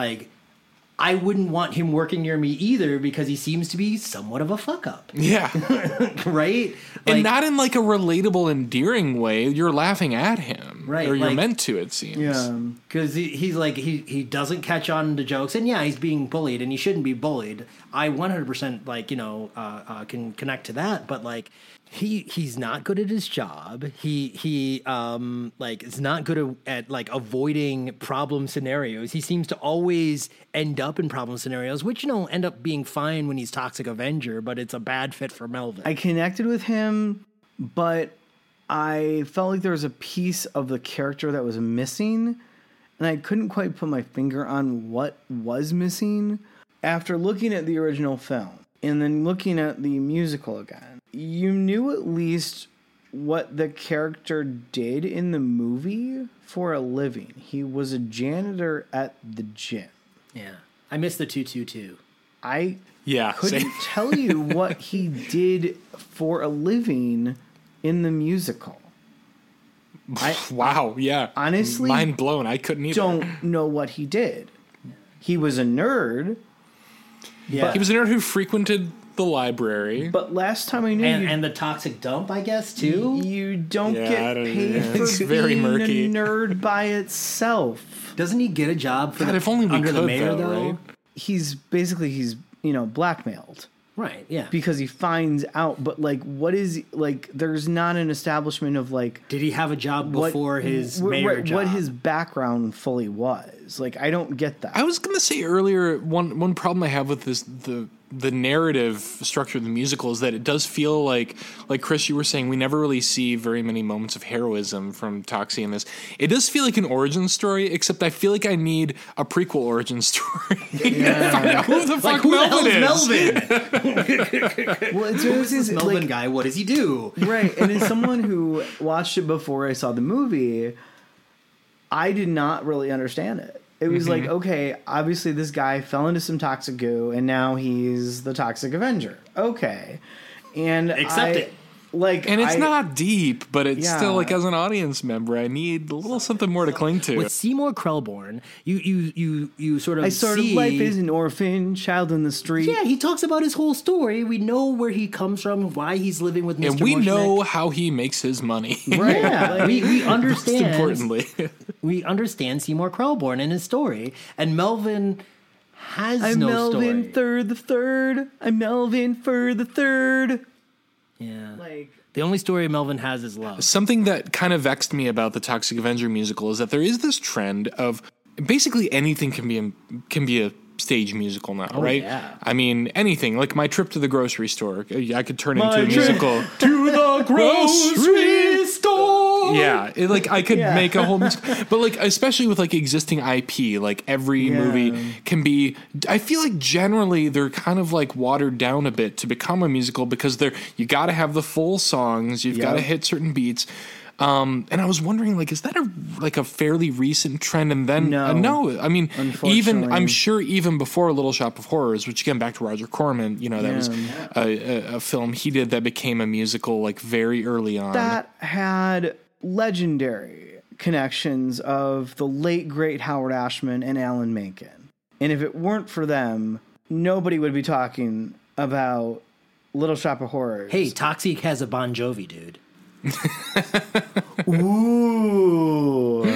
I wouldn't want him working near me either because he seems to be somewhat of a fuck up. Yeah. Right? And not in like a relatable, endearing way. You're laughing at him. Right. Or you're like, meant to, it seems. Yeah. Because he's like, he doesn't catch on to jokes. And yeah, he's being bullied and he shouldn't be bullied. I 100% like, you know, can connect to that. But like, he's not good at his job. He like is not good at like avoiding problem scenarios. He seems to always end up in problem scenarios, which, you know, end up being fine when he's Toxic Avenger, but it's a bad fit for Melvin. I connected with him, but I felt like there was a piece of the character that was missing, and I couldn't quite put my finger on what was missing. After looking at the original film and then looking at the musical again, you knew at least what the character did in the movie for a living. He was a janitor at the gym. Yeah. I missed the 222. I Yeah, couldn't same. tell you what he did for a living in the musical. Wow, yeah. Honestly, mind blown. I couldn't either. Don't know what he did. He was a nerd. Yeah. He was a nerd who frequented the library. But last time I knew and the toxic dump, I guess, too? you don't Yeah, I get don't- paid yeah, for it's being very murky. a nerd by itself. Doesn't he get a job for God, if only we under the could, mayor, though, right? He's blackmailed Right, yeah. because he finds out. But like, what is like? There's not an establishment of like Did he have a job what- before his what- mayor what, job? what his background fully was. Like, I don't get that. I was gonna say earlier, one problem I have with this, the the narrative structure of the musical is that it does feel like Chris, you were saying, we never really see very many moments of heroism from Toxie in this. It does feel like an origin story, except I feel like I need a prequel origin story. Yeah. Find out who the fuck who the Melvin hell's is. Melvin? Well, Who's this Melvin like, guy? What does he do? right? And as someone who watched it before I saw the movie, I did not really understand it. It was like, okay, obviously this guy fell into some toxic goo, and now he's the Toxic Avenger. Okay, and Accept it. Like, And it's not deep, but it's Yeah. still like, as an audience member, I need a little something more to cling to. With Seymour Krelborn, you sort of I started see, life as an orphan, child in the street. yeah, he talks about his whole story. We know where he comes from, why he's living with Mr. And we Mushnick. know how he makes his money. Right. Yeah, we Most understand. importantly. We understand Seymour Krelborn and his story, and Melvin has I'm no Melvin story. Third the Third. I'm Melvin for the Third. Yeah, Like, the only story Melvin has is love. Something that kind of vexed me about the Toxic Avenger musical is that there is this trend of basically anything can be a stage musical now, right? yeah. I mean, anything. Like my trip to the grocery store, I could turn into a trip musical. to the grocery store. Yeah, I could Yeah. make a whole musical. But like, especially with like existing IP, like every movie can be, I feel like generally they're kind of like watered down a bit to become a musical because you got to have the full songs, you've got to hit certain beats. And I was wondering, like, is that a fairly recent trend? And then No. I mean, Unfortunately. I'm sure even before Little Shop of Horrors, which again back to Roger Corman, that was a film he did that became a musical like very early on. That had legendary connections of the late great Howard Ashman and Alan Menken. And if it weren't for them, nobody would be talking about Little Shop of Horrors. Hey, Toxic has a Bon Jovi, dude. Ooh.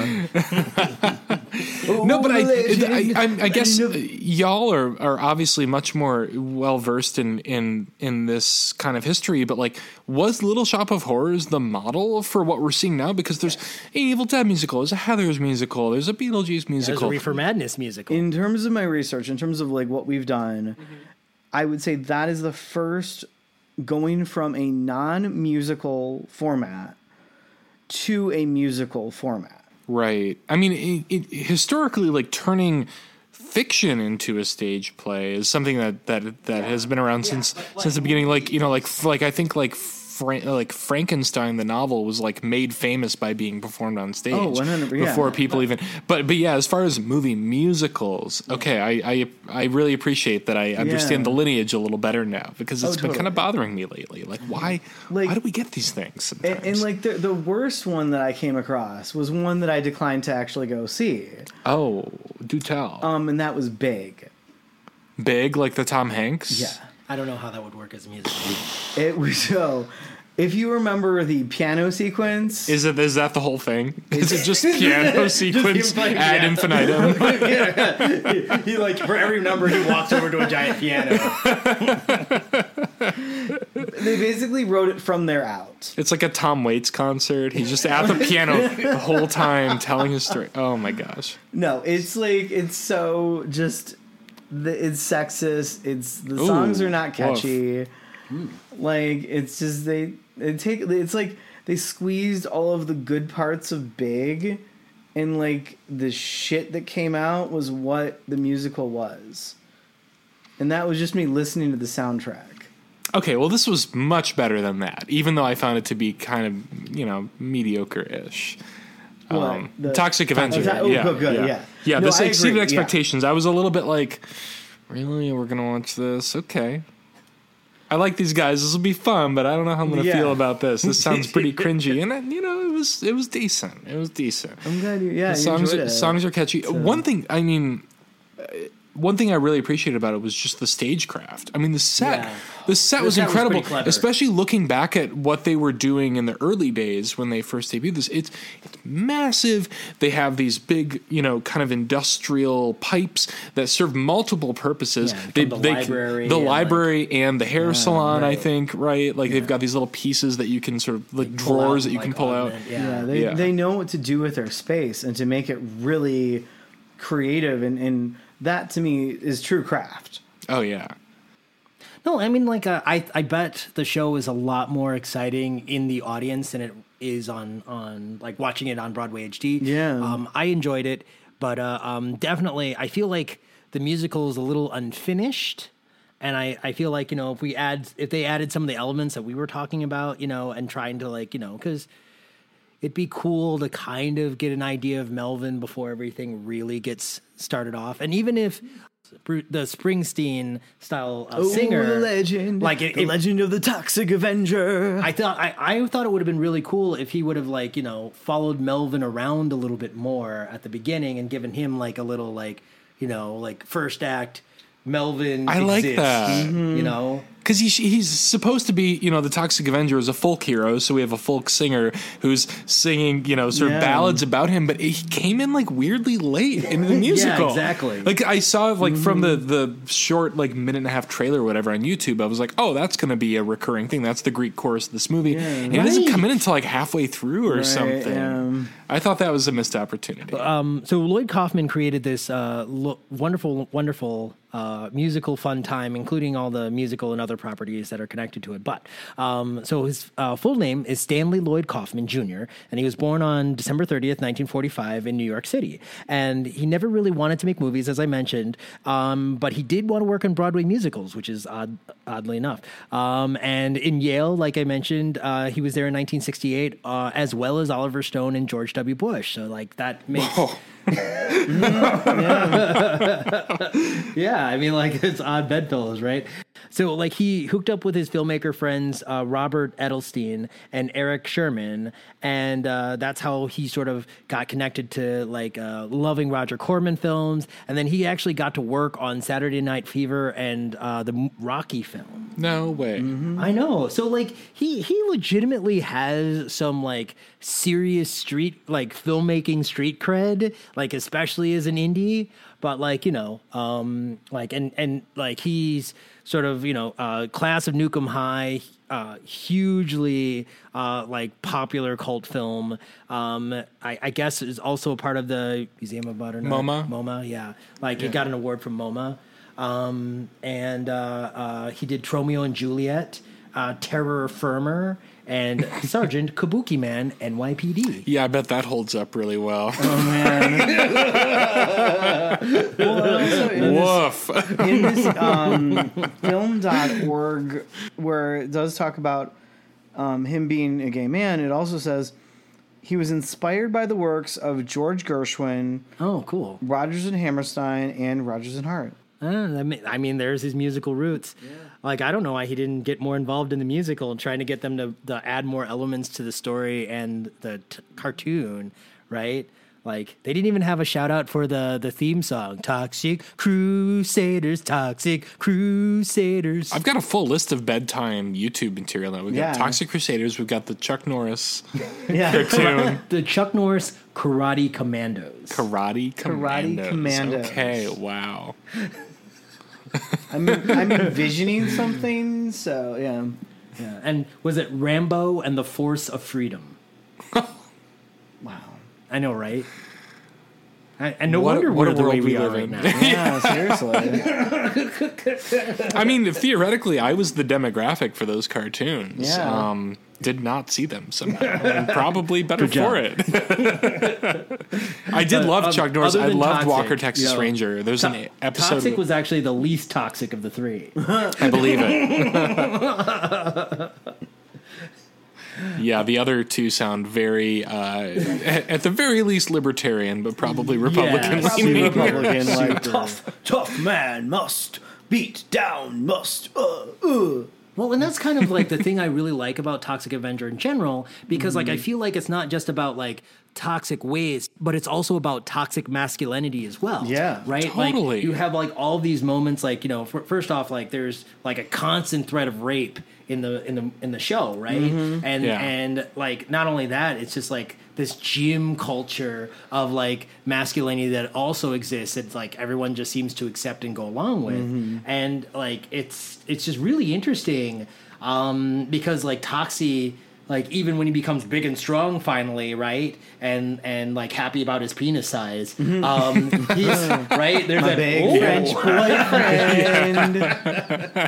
No, but I guess y'all are obviously much more well versed in this kind of history. But like, was Little Shop of Horrors the model for what we're seeing now? Because there's an Evil Dead musical, there's a Heathers musical, there's a Beetlejuice There's a musical. Reefer Madness musical. In terms of my research, in terms of like what we've done, I would say that is the first going from a non-musical format to a musical format. Right. I mean, historically, like turning fiction into a stage play is something that has been around since the beginning. Like I think Frankenstein the novel was like made famous by being performed on stage 100%, before people even. But yeah, as far as movie musicals, okay, I really appreciate that. I understand the lineage a little better now because it's been kind of bothering me lately. Like why do we get these things sometimes? And like the worst one that I came across was one that I declined to actually go see. Oh, do tell. And that was Big. Big, like the Tom Hanks? Yeah. I don't know how that would work as a musical. It was so. If you remember the piano sequence, Is that the whole thing? Is it just piano sequence playing ad piano. infinitum? He like for every number he walks over to a giant piano. they basically wrote it from there out. It's like a Tom Waits concert. He's just at the piano the whole time telling his story. Oh my gosh. No, it's like it's so just. It's sexist. The songs are not catchy. Like it's just it's like they squeezed all of the good parts of Big, and like the shit that came out was what the musical was, and that was just me listening to the soundtrack. Okay, well this was much better than that, even though I found it to be kind of, mediocre-ish. The Toxic Avenger. Yeah. Yeah, No, this I exceeded agree, expectations. I was a little bit like, really? We're going to watch this? Okay. I like these guys. This will be fun, but I don't know how I'm going to feel about this. This sounds pretty cringy. And, it was decent. It was decent. I'm glad you The songs, enjoyed it. songs are catchy. One thing I really appreciated about it was just the stagecraft. I mean, the set. Yeah. The set was set was incredible, pretty clever. especially looking back at what they were doing in the early days when they first debuted this. It's massive. They have these big, kind of industrial pipes that serve multiple purposes. Yeah, from the library the and, library and the hair salon. right. I think, right? Like they've got these little pieces that you can sort of like drawers that you can pull out. Yeah. They know what to do with their space and to make it really creative, and that to me is true craft. Oh yeah. No, I mean, like, I bet the show is a lot more exciting in the audience than it is on like watching it on Broadway HD. Yeah. I enjoyed it, but definitely I feel like the musical is a little unfinished. And I feel like, if they added some of the elements that we were talking about, and trying to like, because it'd be cool to kind of get an idea of Melvin before everything really gets started off. And even if the Springsteen style singer, the legend, like the legend of the Toxic Avenger. I thought it would have been really cool if he would have like, followed Melvin around a little bit more at the beginning and given him like a little like, like first act Melvin. I like exists, that. Because he's supposed to be, the Toxic Avenger is a folk hero, so we have a folk singer who's singing, sort of ballads about him, but he came in like weirdly late into the musical. Yeah, exactly. Like I saw like from the short like minute and a half trailer or whatever on YouTube, I was like, oh, that's going to be a recurring thing. That's the Greek chorus of this movie. And it doesn't come in until like halfway through or something. I thought that was a missed opportunity. So Lloyd Kaufman created this wonderful musical fun time, including all the musical and other properties that are connected to it. But so his full name is Stanley Lloyd Kaufman Jr., and he was born on December 30th, 1945 in New York City. And he never really wanted to make movies, as I mentioned, but he did want to work on Broadway musicals, which is oddly enough. And in Yale, like I mentioned, he was there in 1968, as well as Oliver Stone and George W. Bush. So like that makes... Yeah, I mean, like, it's odd bedfellows, right? So, like, he hooked up with his filmmaker friends, Robert Edelstein and Eric Sherman, and that's how he sort of got connected to, like, loving Roger Corman films, and then he actually got to work on Saturday Night Fever and the Rocky film. No way. I know. So, like, he legitimately has some, like, serious filmmaking street cred, like, especially as an indie. But like, like, and like he's sort of, Class of Nukem High, hugely like popular cult film. I guess is also a part of the Museum of Modern Art. MoMA, yeah. Like he got an award from MoMA. And he did Tromeo and Juliet, Terror Firmer, and Sergeant Kabuki Man, NYPD. Yeah, I bet that holds up really well. Oh, man. Woof. In this film.org, where it does talk about him being a gay man, it also says he was inspired by the works of George Gershwin. Oh, cool. Rodgers and Hammerstein and Rodgers and Hart. I mean, there's his musical roots. Yeah. Like, I don't know why he didn't get more involved in the musical and trying to get them to add more elements to the story and the cartoon, right? Like, they didn't even have a shout out for the theme song, Toxic Crusaders, Toxic Crusaders. I've got a full list of bedtime YouTube material now. We've got Toxic Crusaders, we've got the Chuck Norris cartoon. The Chuck Norris Karate Commandos. Karate Commandos. Okay, wow. I'm envisioning something, so yeah. And was it Rambo and the Force of Freedom? Wow. I know, right? And no wonder we're the way we are right now. Yeah, seriously. I mean, theoretically, I was the demographic for those cartoons. Yeah. Did not see them somehow. And probably better for it. I did love Chuck Norris. I loved Toxic, Walker, Texas Ranger. There's an episode. Toxic was actually the least toxic of the three. I believe it. Yeah, the other two sound very, at the very least, libertarian, but probably Republican. Probably Republican. Like tough man must beat down, must. Well, and that's kind of like the thing I really like about Toxic Avenger in general, because like I feel like it's not just about like toxic ways, but it's also about toxic masculinity as well. Yeah, right. Totally. Like you have like all these moments, like first off, like there's like a constant threat of rape in the show, right? And like not only that, it's just like this gym culture of like masculinity that also exists. It's like everyone just seems to accept and go along with, and like it's just really interesting because like Toxie, like even when he becomes big and strong finally, right, and like happy about his penis size, he's right. There's my big French boyfriend.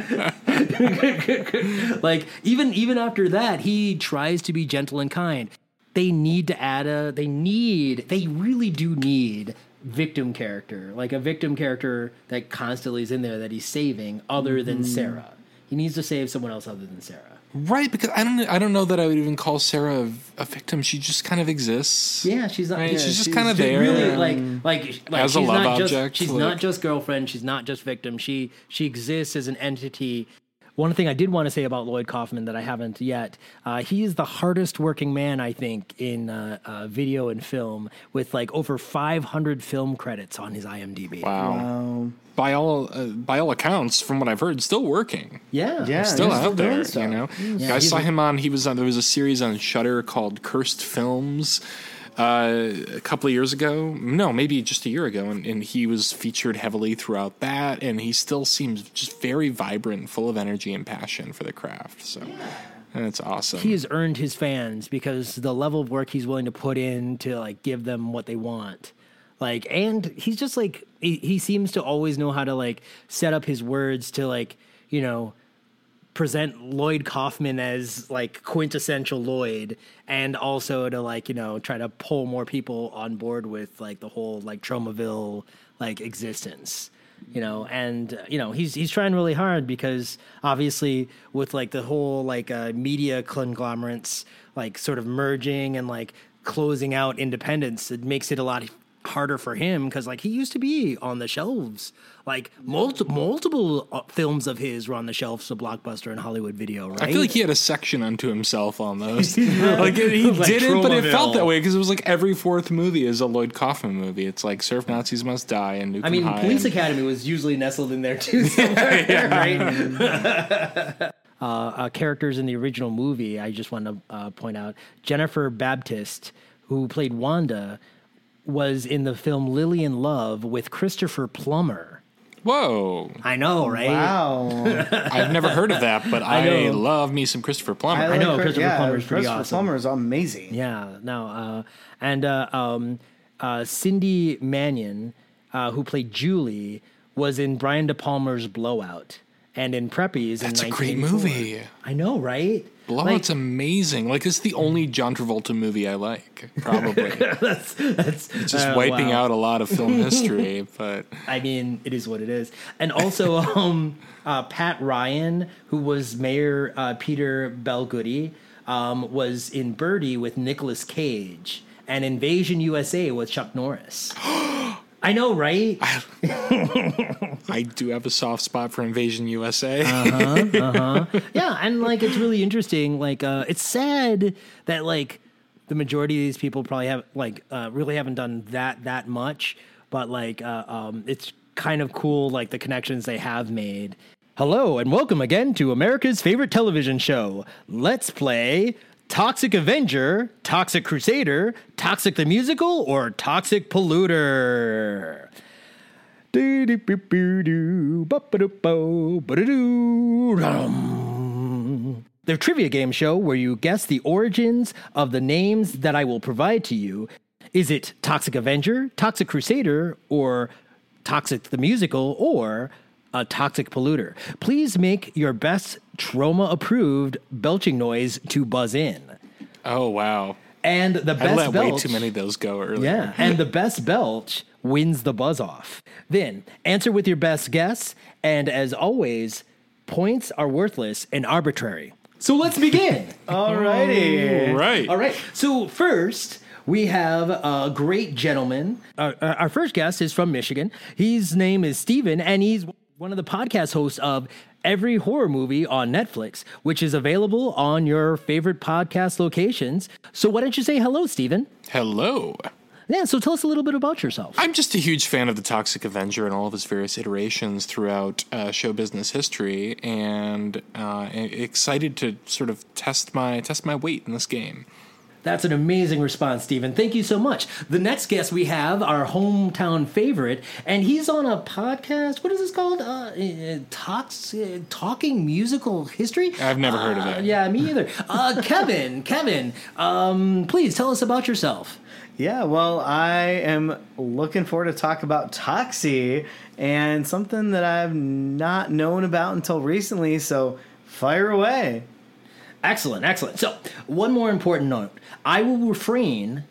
Like even after that, he tries to be gentle and kind. They need to add they really do need victim character, like a victim character that constantly is in there that he's saving other than Sarah. He needs to save someone else other than Sarah. Right, because I don't know that I would even call Sarah a victim. She just kind of exists. Yeah, she's not. Right? Yeah, she's just kind of there. Really, like as she's a love not object. She's not just girlfriend. She's not just victim. She exists as an entity. One thing I did want to say about Lloyd Kaufman that I haven't yet, he is the hardest working man, I think, in video and film, with like over 500 film credits on his IMDb. Wow. By all accounts, from what I've heard, still working. Yeah, Still out there, stuff. you know. Yeah, I saw him on. There was a series on Shudder called Cursed Films. A couple of years ago, no, maybe just a year ago, and he was featured heavily throughout that, and he still seems just very vibrant, full of energy and passion for the craft. So that's awesome. He has earned his fans because the level of work he's willing to put in to like give them what they want. Like, and he's just like he seems to always know how to like set up his words to like, you know, present Lloyd Kaufman as like quintessential Lloyd, and also to like, you know, try to pull more people on board with like the whole like Tromaville like existence, you know. And you know, he's trying really hard because obviously with like the whole like media conglomerates like sort of merging and like closing out independence, it makes it a lot harder for him because like he used to be on the shelves, like multiple films of his were on the shelves of Blockbuster and Hollywood Video, right? I feel like he had a section unto himself on those. Like he like didn't, but it felt that way because it was like every fourth movie is a Lloyd Kaufman movie. It's like Surf Nazis Must Die and Nuke 'Em I mean, High Police and Academy was usually nestled in there too somewhere, right? Characters in the original movie, I just want to point out, Jennifer Baptiste, who played Wanda, was in the film Lillian Love with Christopher Plummer. Whoa. I know, right? Wow. I've never heard of that, but I love me some Christopher Plummer. I know, Christopher Plummer's pretty awesome. Christopher Plummer is amazing. Yeah, no. Cindy Mannion, who played Julie, was in Brian De Palma's Blowout and in Preppies. That's in a great 1984. movie. I know, right? Blowout's amazing. Like, it's the only John Travolta movie I like, probably. That's It's just wiping out a lot of film history, but... I mean, it is what it is. And also, Pat Ryan, who was Mayor Peter Belgoody, was in Birdie with Nicolas Cage, and Invasion USA with Chuck Norris. I know, right? I do have a soft spot for Invasion USA. Yeah, and like it's really interesting. Like, it's sad that like the majority of these people probably have like really haven't done that much, but like it's kind of cool like the connections they have made. Hello and welcome again to America's favorite television show. Let's play Toxic Avenger, Toxic Crusader, Toxic the Musical, or Toxic Polluter. The trivia game show where you guess the origins of the names that I will provide to you. Is it Toxic Avenger, Toxic Crusader, or Toxic the Musical, or a Toxic Polluter? Please make your best trauma-approved belching noise to buzz in. Oh, wow. And the best I let belch, way too many of those go earlier. yeah, and the best belch wins the buzz off. Then answer with your best guess, and as always, points are worthless and arbitrary. So let's begin. Alrighty. Right. All right. So first, we have a great gentleman. Our first guest is from Michigan. His name is Steven, and he's one of the podcast hosts of Every Horror Movie on Netflix, which is available on your favorite podcast locations. So why don't you say hello, Steven? Hello. Yeah, so tell us a little bit about yourself. I'm just a huge fan of the Toxic Avenger and all of his various iterations throughout show business history, and excited to sort of test my weight in this game. That's an amazing response, Stephen. Thank you so much. The next guest we have, our hometown favorite, and he's on a podcast. What is this called? Talking Musical History? I've never heard of it. Yeah, me either. Kevin, please tell us about yourself. Yeah, well, I am looking forward to talk about Toxie and something that I've not known about until recently, so fire away. Excellent. So, one more important note. I will refrain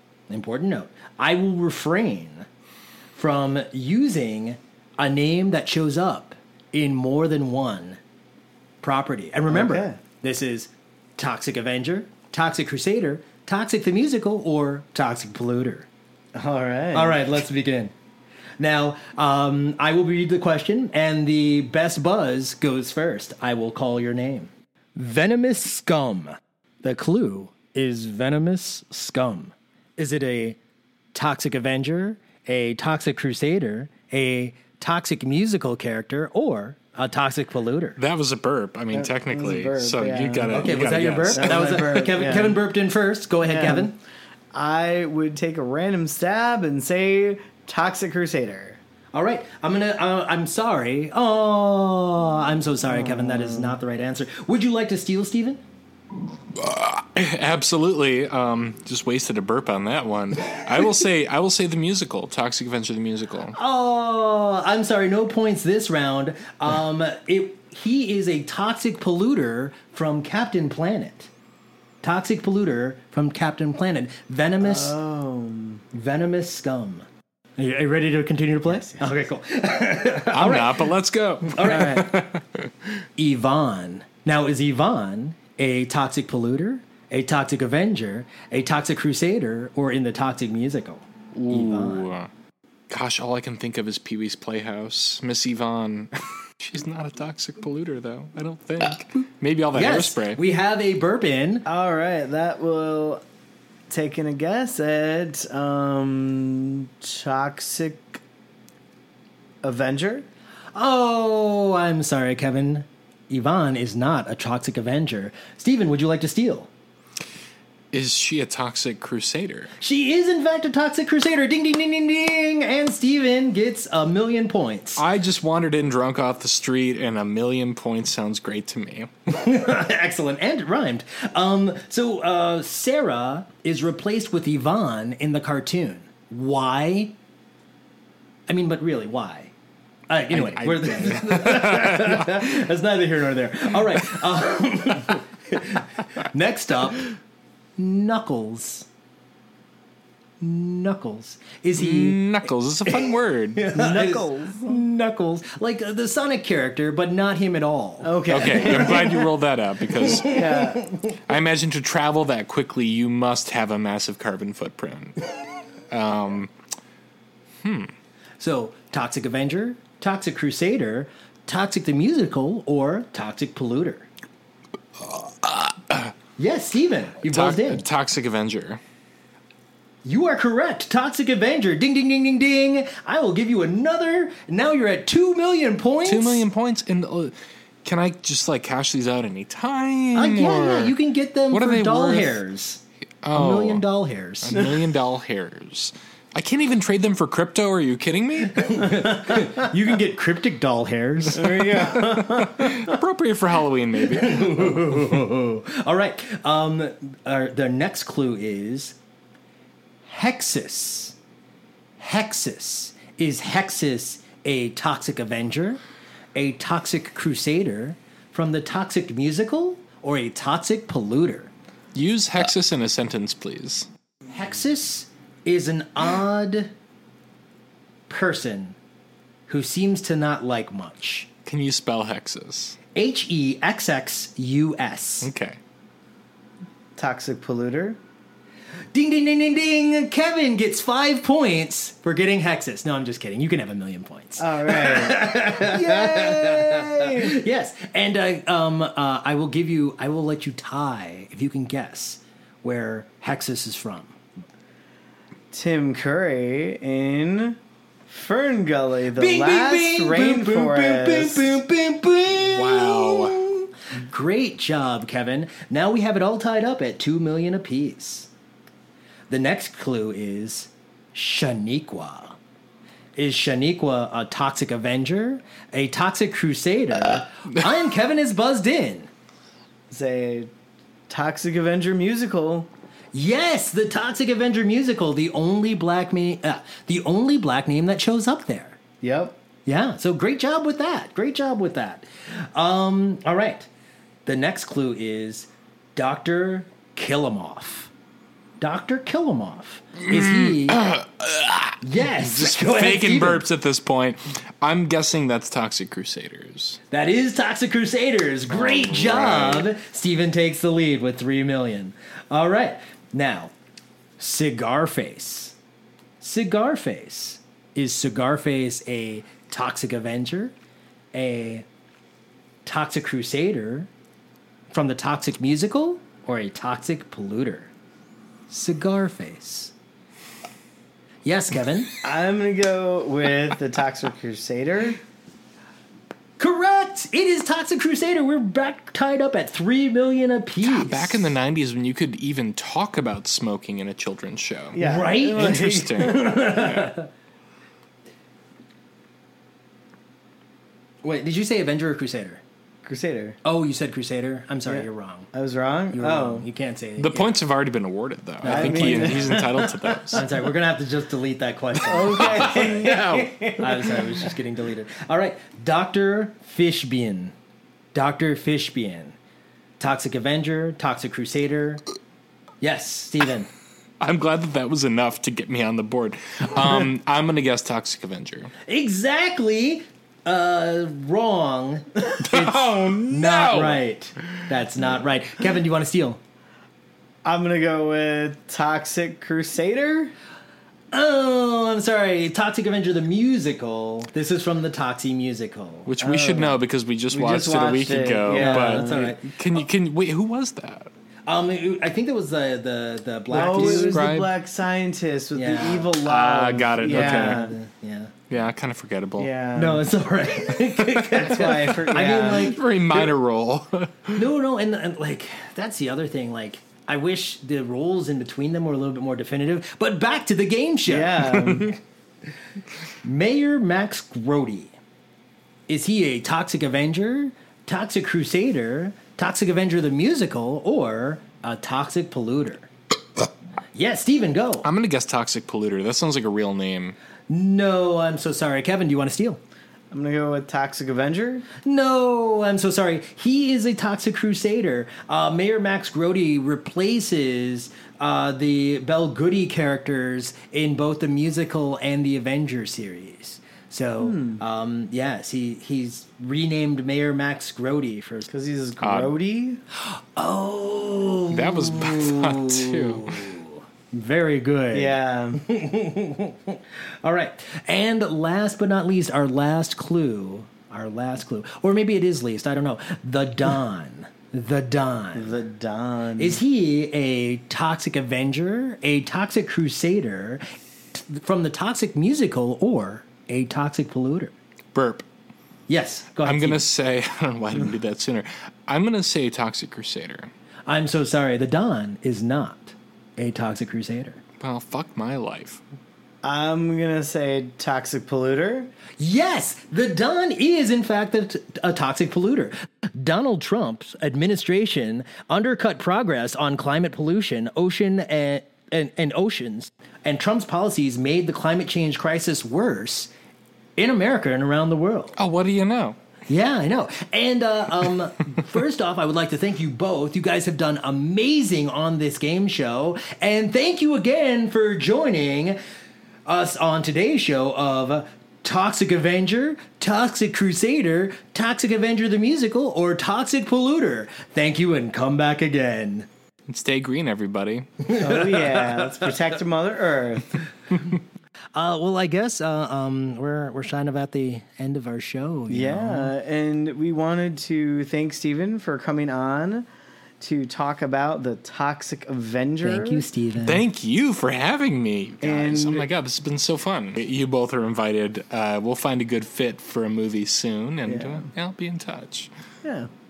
from using a name that shows up in more than one property. And remember, This is Toxic Avenger, Toxic Crusader, Toxic the Musical, or Toxic Polluter. All right, let's begin. Now, I will read the question, and the best buzz goes first. I will call your name. Venomous Scum. The clue is Venomous Scum. Is it a Toxic Avenger, a Toxic Crusader, a Toxic Musical character, or a Toxic Polluter? That was a burp. I mean, technically. Burp, so yeah. you got to. Okay, was that your burp? That was my burp, Kevin burped in first. Go ahead, Kevin. I would take a random stab and say Toxic Crusader. All right, I'm sorry. Oh, I'm so sorry, Kevin. That is not the right answer. Would you like to steal, Stephen? Absolutely. Just wasted a burp on that one. I will say the musical, Toxic Avenger the musical. Oh, I'm sorry. No points this round. He is a toxic polluter from Captain Planet. Toxic polluter from Captain Planet. Venomous Scum. Are you ready to continue to play? Yes. Okay, cool. I'm not, but let's go. All right. Yvonne. Now, is Yvonne a toxic polluter, a toxic avenger, a toxic crusader, or in the Toxic Musical? Ooh. Gosh, all I can think of is Pee-wee's Playhouse. Miss Yvonne. She's not a toxic polluter, though. I don't think. Maybe all the hairspray. We have a burp in. All right, that will taking a guess at Toxic Avenger. Oh, I'm sorry, Kevin. Yvonne is not a Toxic Avenger. Stephen, would you like to steal? Is she a Toxic Crusader? She is, in fact, a Toxic Crusader. Ding, ding, ding, ding, ding. And Stephen gets 1,000,000 points. I just wandered in drunk off the street, and 1,000,000 points sounds great to me. Excellent. And it rhymed. So Sarah is replaced with Yvonne in the cartoon. Why? I mean, but really, why? Anyway, that's neither here nor there. All right. Next up, Knuckles. Is he... Knuckles is a fun word. Knuckles. Like the Sonic character, but not him at all. Okay, I'm glad you rolled that out because I imagine to travel that quickly, you must have a massive carbon footprint. So, Toxic Avenger, Toxic Crusader, Toxic the Musical, or Toxic Polluter? Yes, Steven, you buzzed in. Toxic Avenger. You are correct. Toxic Avenger. Ding, ding, ding, ding, ding. I will give you another. Now you're at 2,000,000 points. 2,000,000 points. And can I just cash these out anytime? Yeah. You can get them for doll worth? Hairs. Oh, $1,000,000 doll hairs. $1,000,000 doll hairs. I can't even trade them for crypto. Are you kidding me? You can get cryptic doll hairs. There you go. Appropriate for Halloween, maybe. All right. The next clue is Hexus. Is Hexus a Toxic Avenger, a Toxic Crusader from the Toxic Musical, or a Toxic Polluter? Use Hexus in a sentence, please. Hexus is an odd person who seems to not like much. Can you spell Hexus? Hexxus. Okay. Toxic Polluter. Ding, ding, ding, ding, ding. Kevin gets 5 points for getting Hexus. No, I'm just kidding. You can have 1,000,000 points. All right. Yay! Yes. And I will let you tie if you can guess where Hexus is from. Tim Curry in Fern Gully, the Bing, last bing, bing, rainforest. boom, boom, boom, boom, boom, boom. Wow. Great job, Kevin. Now we have it all tied up at 2 million apiece. The next clue is Shaniqua. Is Shaniqua a toxic Avenger, a toxic Crusader? Kevin is buzzed in. It's a Toxic Avenger musical. Yes, the Toxic Avenger musical, the only black name that shows up there. Yep. Yeah, so great job with that. Great job with that. All right. The next clue is Dr. Killamoff. Dr. Killamoff. Is he... yes. Just Go ahead, faking Steven. burps at this point. I'm guessing that's Toxic Crusaders. That is Toxic Crusaders. Great job. Steven takes the lead with 3 million. All right. Now, Cigarface. Cigarface. Is Cigarface a Toxic Avenger, a Toxic Crusader from the Toxic musical, or a Toxic Polluter? Cigarface. Yes, Kevin. I'm going to go with the Toxic Crusader. Correct! It is Toxic Crusader. We're back tied up at 3 million apiece. Back in the 90s when you could even talk about smoking in a children's show. Yeah. Right? Interesting. Yeah. Wait, did you say Avenger or Crusader? Crusader. Oh, you said Crusader? I'm sorry, Yeah. you're wrong. I was wrong? You're wrong. You can't say it. The points have already been awarded, though. I think mean- he's entitled to those. I'm sorry, we're going to have to just delete that question. Okay. No. I'm sorry, it was just getting deleted. All right, Dr. Fishbein. Dr. Fishbein. Toxic Avenger, Toxic Crusader. Yes, Steven. I'm glad that was enough to get me on the board. I'm going to guess Toxic Avenger. Exactly. Wrong. Oh, no. Not right. That's not right. Kevin, do you want to steal? I'm going to go with Toxic Crusader. Oh, I'm sorry. Toxic Avenger the musical. This is from the Toxie musical. Which we should know because we just watched it a week watched it, ago. yeah. But That's all right. wait, who was that? I think that was the black Oh, it was dude. the Scribe? black scientist with Yeah. the evil love. Got it. Yeah. Okay. Yeah. Yeah, kind of forgettable. Yeah. No, it's all right. That's why I forgot. I mean, like, Very minor role. no, and like that's the other thing. Like, I wish the roles in between them were a little bit more definitive. But back to the game show. Yeah. Mayor Max Grody. Is he a Toxic Avenger, Toxic Crusader, Toxic Avenger the musical, or a Toxic Polluter? Yes, Steven, go. I'm going to guess Toxic Polluter. That sounds like a real name. No, I'm so sorry. Kevin, do you want to steal? I'm going to go with Toxic Avenger. No, I'm so sorry. He is a Toxic Crusader. Mayor Max Grody replaces the Belle Goody characters in both the musical and the Avenger series. So, yes, he's renamed Mayor Max Grody for... Because he's grody. Oh! That was my thought, too. Very good. Yeah. All right. And last but not least, our last clue, or maybe it is least, I don't know. The Don. The Don. The Don. Is he a Toxic Avenger, a Toxic Crusader from the Toxic musical, or a Toxic Polluter? Burp. Yes. Go ahead. I'm going to Steve. say, I don't know why I didn't do that sooner. I'm going to say Toxic Crusader. I'm so sorry. The Don is not a Toxic Crusader. Well, fuck my life. I'm going to say Toxic Polluter. Yes, the Don is, in fact, a toxic polluter. Donald Trump's administration undercut progress on climate pollution, ocean and oceans, and Trump's policies made the climate change crisis worse in America and around the world. Oh, what do you know? Yeah, I know. And first off, I would like to thank you both. You guys have done amazing on this game show. And thank you again for joining us on today's show of Toxic Avenger, Toxic Crusader, Toxic Avenger the musical, or Toxic Polluter. Thank you and come back again. And stay green, everybody. Oh, yeah. Let's protect Mother Earth. Well, I guess we're kind of at the end of our show. you know? Yeah. And we wanted to thank Steven for coming on to talk about the Toxic Avenger. Thank you, Steven. Thank you for having me, guys. And- Oh my god, this has been so fun. You both are invited. We'll find a good fit for a movie soon, and I'll be in touch. Yeah.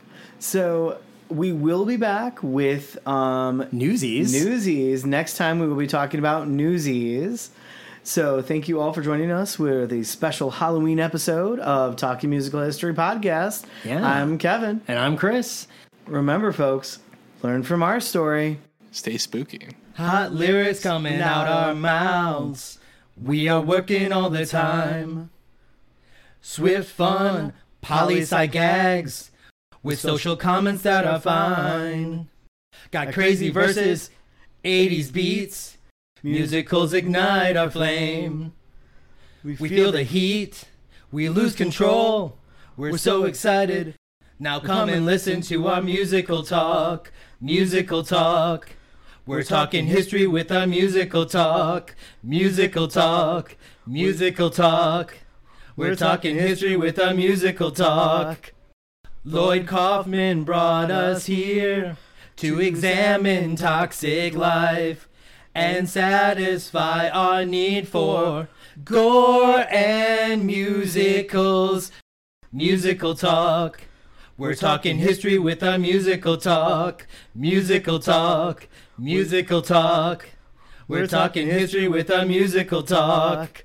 So we will be back with Newsies. Newsies. Next time we will be talking about Newsies. So thank you all for joining us with a special Halloween episode of Talking Musical History Podcast. Yeah. I'm Kevin. And I'm Chris. Remember, folks, learn from our story. Stay spooky. Hot lyrics coming out our mouths. We are working all the time. Swift fun, poli-sci gags with social comments that are fine. Got crazy verses, 80s beats. Musicals ignite our flame. We feel the heat. We lose control. We're so excited. Now come and listen to our musical talk. Musical talk. We're talking history with our musical talk. Musical talk. Musical talk. We're talking history with our musical talk. Lloyd Kaufman brought us here to examine toxic life and satisfy our need for gore and musicals. Musical talk. We're talking history with our musical talk. Musical talk. Musical talk. We're talking history with our musical talk.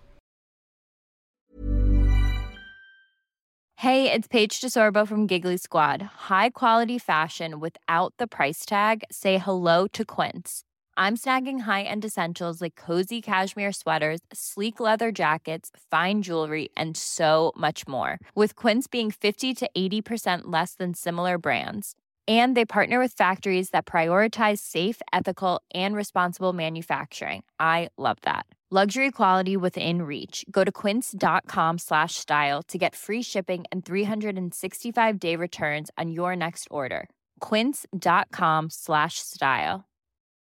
Hey, it's Paige DeSorbo from Giggly Squad. High quality fashion without the price tag. Say hello to Quince. I'm snagging high-end essentials like cozy cashmere sweaters, sleek leather jackets, fine jewelry, and so much more. With Quince being 50 to 80% less than similar brands. And they partner with factories that prioritize safe, ethical, and responsible manufacturing. I love that. Luxury quality within reach. Go to quince.com/style to get free shipping and 365-day returns on your next order. Quince.com/style.